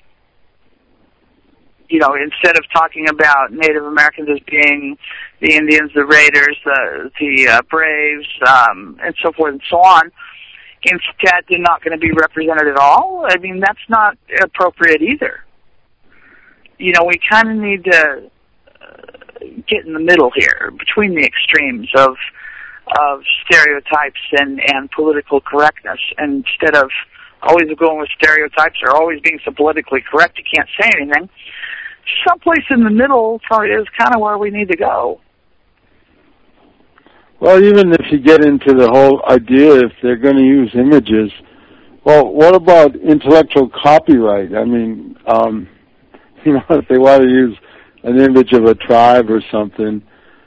Instead of talking about Native Americans as being the Indians, the Raiders, the Braves, and so forth and so on, instead they're not going to be represented at all. I mean, that's not appropriate either. We kind of need to get in the middle here, between the extremes of stereotypes and political correctness, instead of always going with stereotypes or always being so politically correct you can't say anything. Someplace in the middle is kind of where we need to go. Well, even if you get into the whole idea, if they're going to use images, well, what about intellectual copyright? I mean, if they want to use an image of a tribe or something,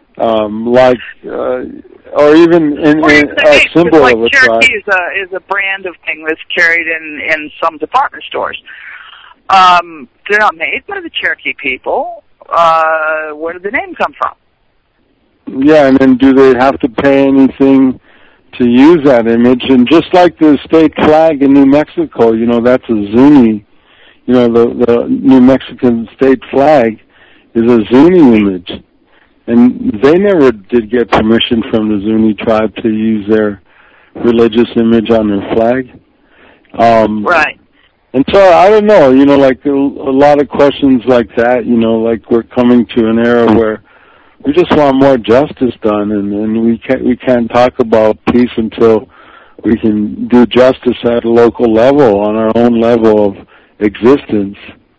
or even a symbol of a tribe. Cherokee is a brand of thing that's carried in some department stores. They're not made by the Cherokee people. Where did the name come from? Yeah, and then do they have to pay anything to use that image? And just like the state flag in New Mexico, that's a Zuni. The New Mexican state flag is a Zuni image. And they never did get permission from the Zuni tribe to use their religious image on their flag. Right. And so, I don't know, like a lot of questions like that, like we're coming to an era where we just want more justice done, and we can't talk about peace until we can do justice at a local level, on our own level of existence.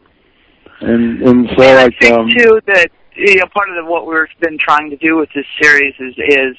And so, I think too that part of what we've been trying to do with this series is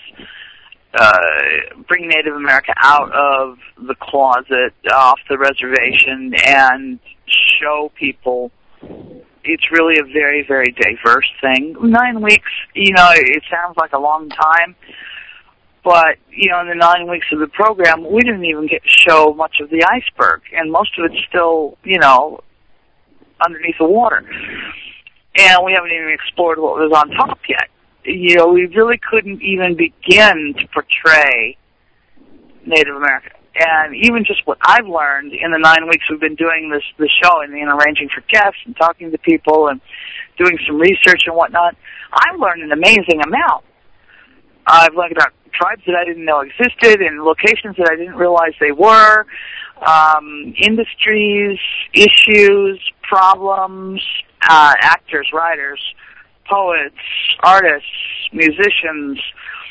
bring Native America out of the closet, off the reservation, and show people it's really a very, very diverse thing. 9 weeks, it sounds like a long time, but, in the 9 weeks of the program, we didn't even get to show much of the iceberg, and most of it's still, underneath the water. And we haven't even explored what was on top yet. We really couldn't even begin to portray Native America. And even just what I've learned in the 9 weeks we've been doing this show and arranging for guests and talking to people and doing some research and whatnot, I've learned an amazing amount. I've learned about tribes that I didn't know existed and locations that I didn't realize they were, industries, issues, problems, actors, writers, poets, artists, musicians.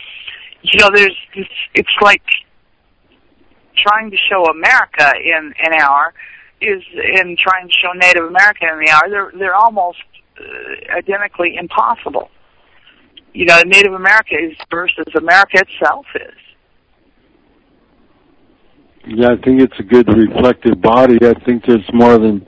It's like trying to show America in an hour and trying to show Native America in the hour. They're almost identically impossible. Native America is versus America itself is. Yeah, I think it's a good reflective body. I think there's more than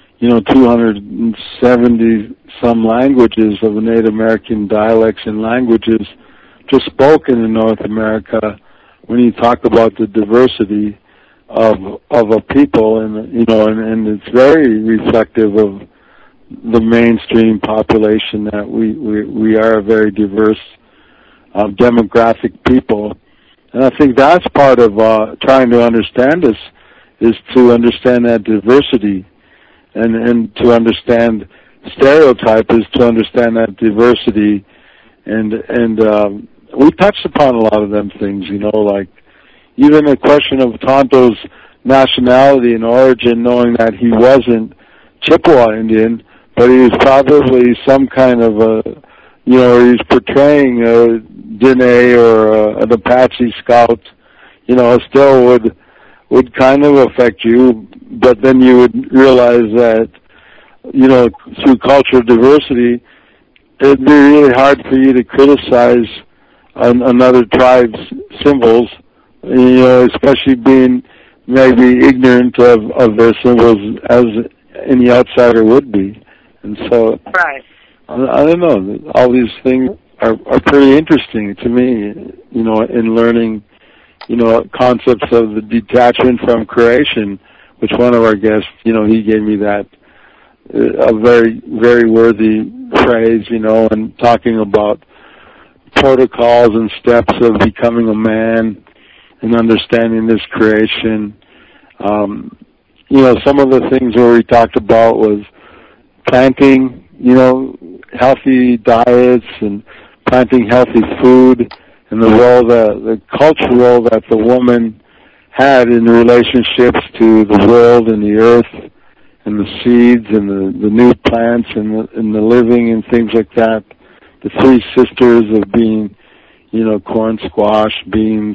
270 some languages of Native American dialects and languages just spoken in North America. When you talk about the diversity of a people, and it's very reflective of the mainstream population, that we are a very diverse demographic people. And I think that's part of trying to understand us, is to understand that diversity, and to understand stereotype is to understand that diversity, and we touched upon a lot of them things, like even the question of Tonto's nationality and origin, knowing that he wasn't Chippewa Indian, but he was probably some kind of he's portraying a Diné or an Apache scout, still would kind of affect you, but then you would realize that, through cultural diversity, it'd be really hard for you to criticize another tribe's symbols, especially being maybe ignorant of their symbols as any outsider would be. And so, right. I don't know, all these things are pretty interesting to me, in learning, concepts of the detachment from creation, which one of our guests, he gave me that, a very, very worthy phrase, and talking about protocols and steps of becoming a man and understanding this creation. Some of the things where we talked about was planting, healthy diets and planting healthy food, and the role, the cultural role that the woman had in relationships to the world and the earth and the seeds and the new plants and the living and things like that. The three sisters of being, corn, squash, beans,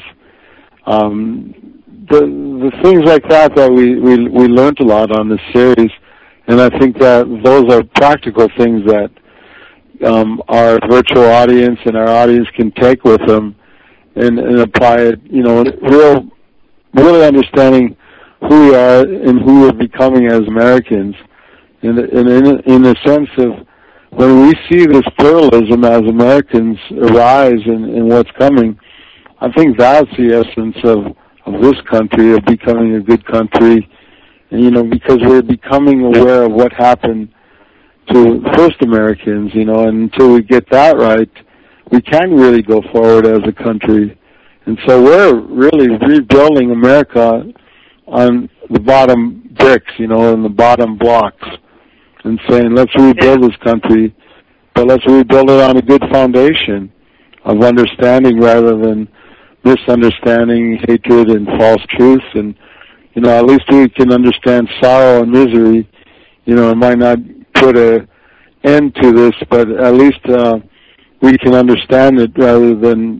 the things like that we learned a lot on this series, and I think that those are practical things that our virtual audience and our audience can take with them and apply it, really understanding who we are and who we're becoming as Americans, in the sense of when we see this pluralism as Americans arise in what's coming, I think that's the essence of this country, of becoming a good country, and, because we're becoming aware of what happened to first Americans, and until we get that right, we can't really go forward as a country. And so we're really rebuilding America on the bottom bricks, and the bottom blocks, and saying, let's rebuild this country, but let's rebuild it on a good foundation of understanding rather than misunderstanding, hatred, and false truths. And, at least we can understand sorrow and misery. It might not put an end to this, but at least we can understand it rather than,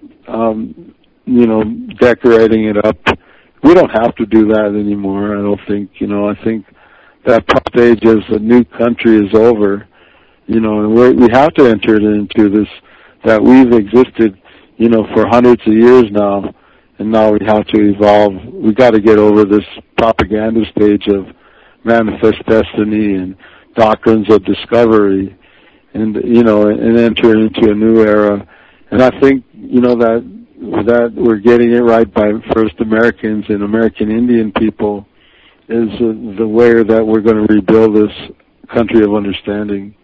decorating it up. We don't have to do that anymore, I don't think. I think that stage as a new country is over, and we have to enter into this, that we've existed, for hundreds of years now, and now we have to evolve. We got to get over this propaganda stage of manifest destiny and doctrines of discovery, and and enter into a new era. And I think that we're getting it right by first Americans and American Indian people is the way that we're going to rebuild this country of understanding.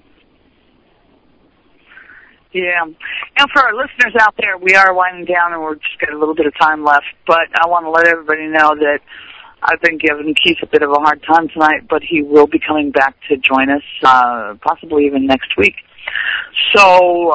Yeah. And for our listeners out there, we are winding down and we're just got a little bit of time left, but I want to let everybody know that I've been giving Keith a bit of a hard time tonight, but he will be coming back to join us, possibly even next week. So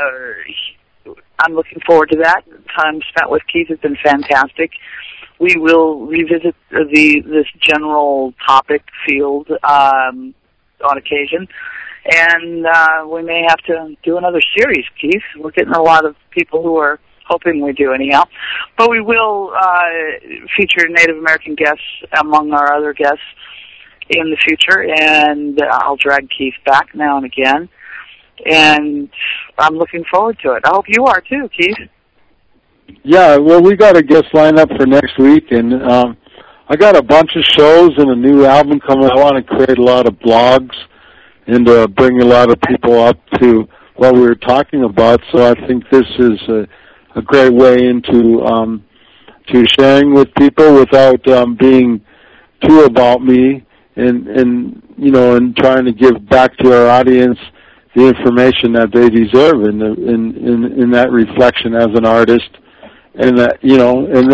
I'm looking forward to that. The time spent with Keith has been fantastic. We will revisit this general topic field on occasion, and we may have to do another series, Keith. We're getting a lot of people who are hoping we do anyhow. But we will feature Native American guests among our other guests in the future, and I'll drag Keith back now and again. And I'm looking forward to it. I hope you are too, Keith. Yeah, well, we got a guest lined up for next week, and I got a bunch of shows and a new album coming. I want to create a lot of blogs and bring a lot of people up to what we were talking about. So I think this is a great way into to sharing with people without being too about me, and trying to give back to our audience the information that they deserve in that reflection as an artist, and and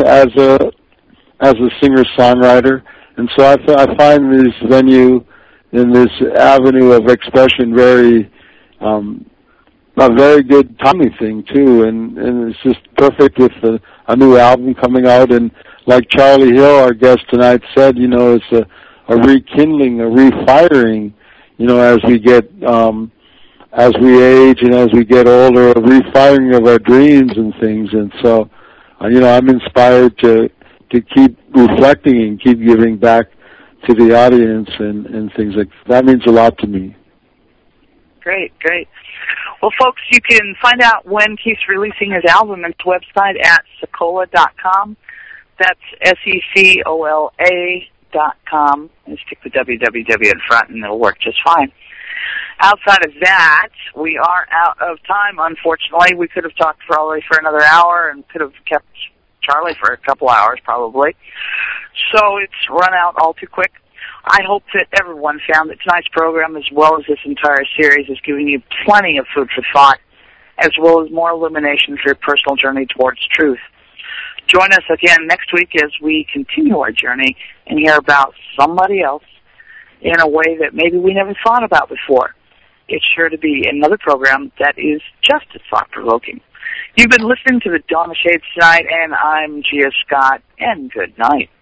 as a singer-songwriter. And so I find this venue and this avenue of expression very a very good timing thing too, and it's just perfect with a new album coming out. And like Charlie Hill, our guest tonight, said, it's a rekindling, a refiring, as we get as we age and as we get older, a refiring of our dreams and things. And so, I'm inspired to keep reflecting and keep giving back to the audience and things like that. That means a lot to me. Great. Well, folks, you can find out when Keith's releasing his album at his website at Secola.com. That's SECOLA.com. And stick the www in front and it'll work just fine. Outside of that, we are out of time, unfortunately. We could have talked probably for another hour and could have kept Charlie for a couple hours probably. So it's run out all too quick. I hope that everyone found that tonight's program, as well as this entire series, is giving you plenty of food for thought, as well as more illumination for your personal journey towards truth. Join us again next week as we continue our journey and hear about somebody else in a way that maybe we never thought about before. It's sure to be another program that is just as thought-provoking. You've been listening to the Dawn of Shades tonight, and I'm Gia Scott, and good night.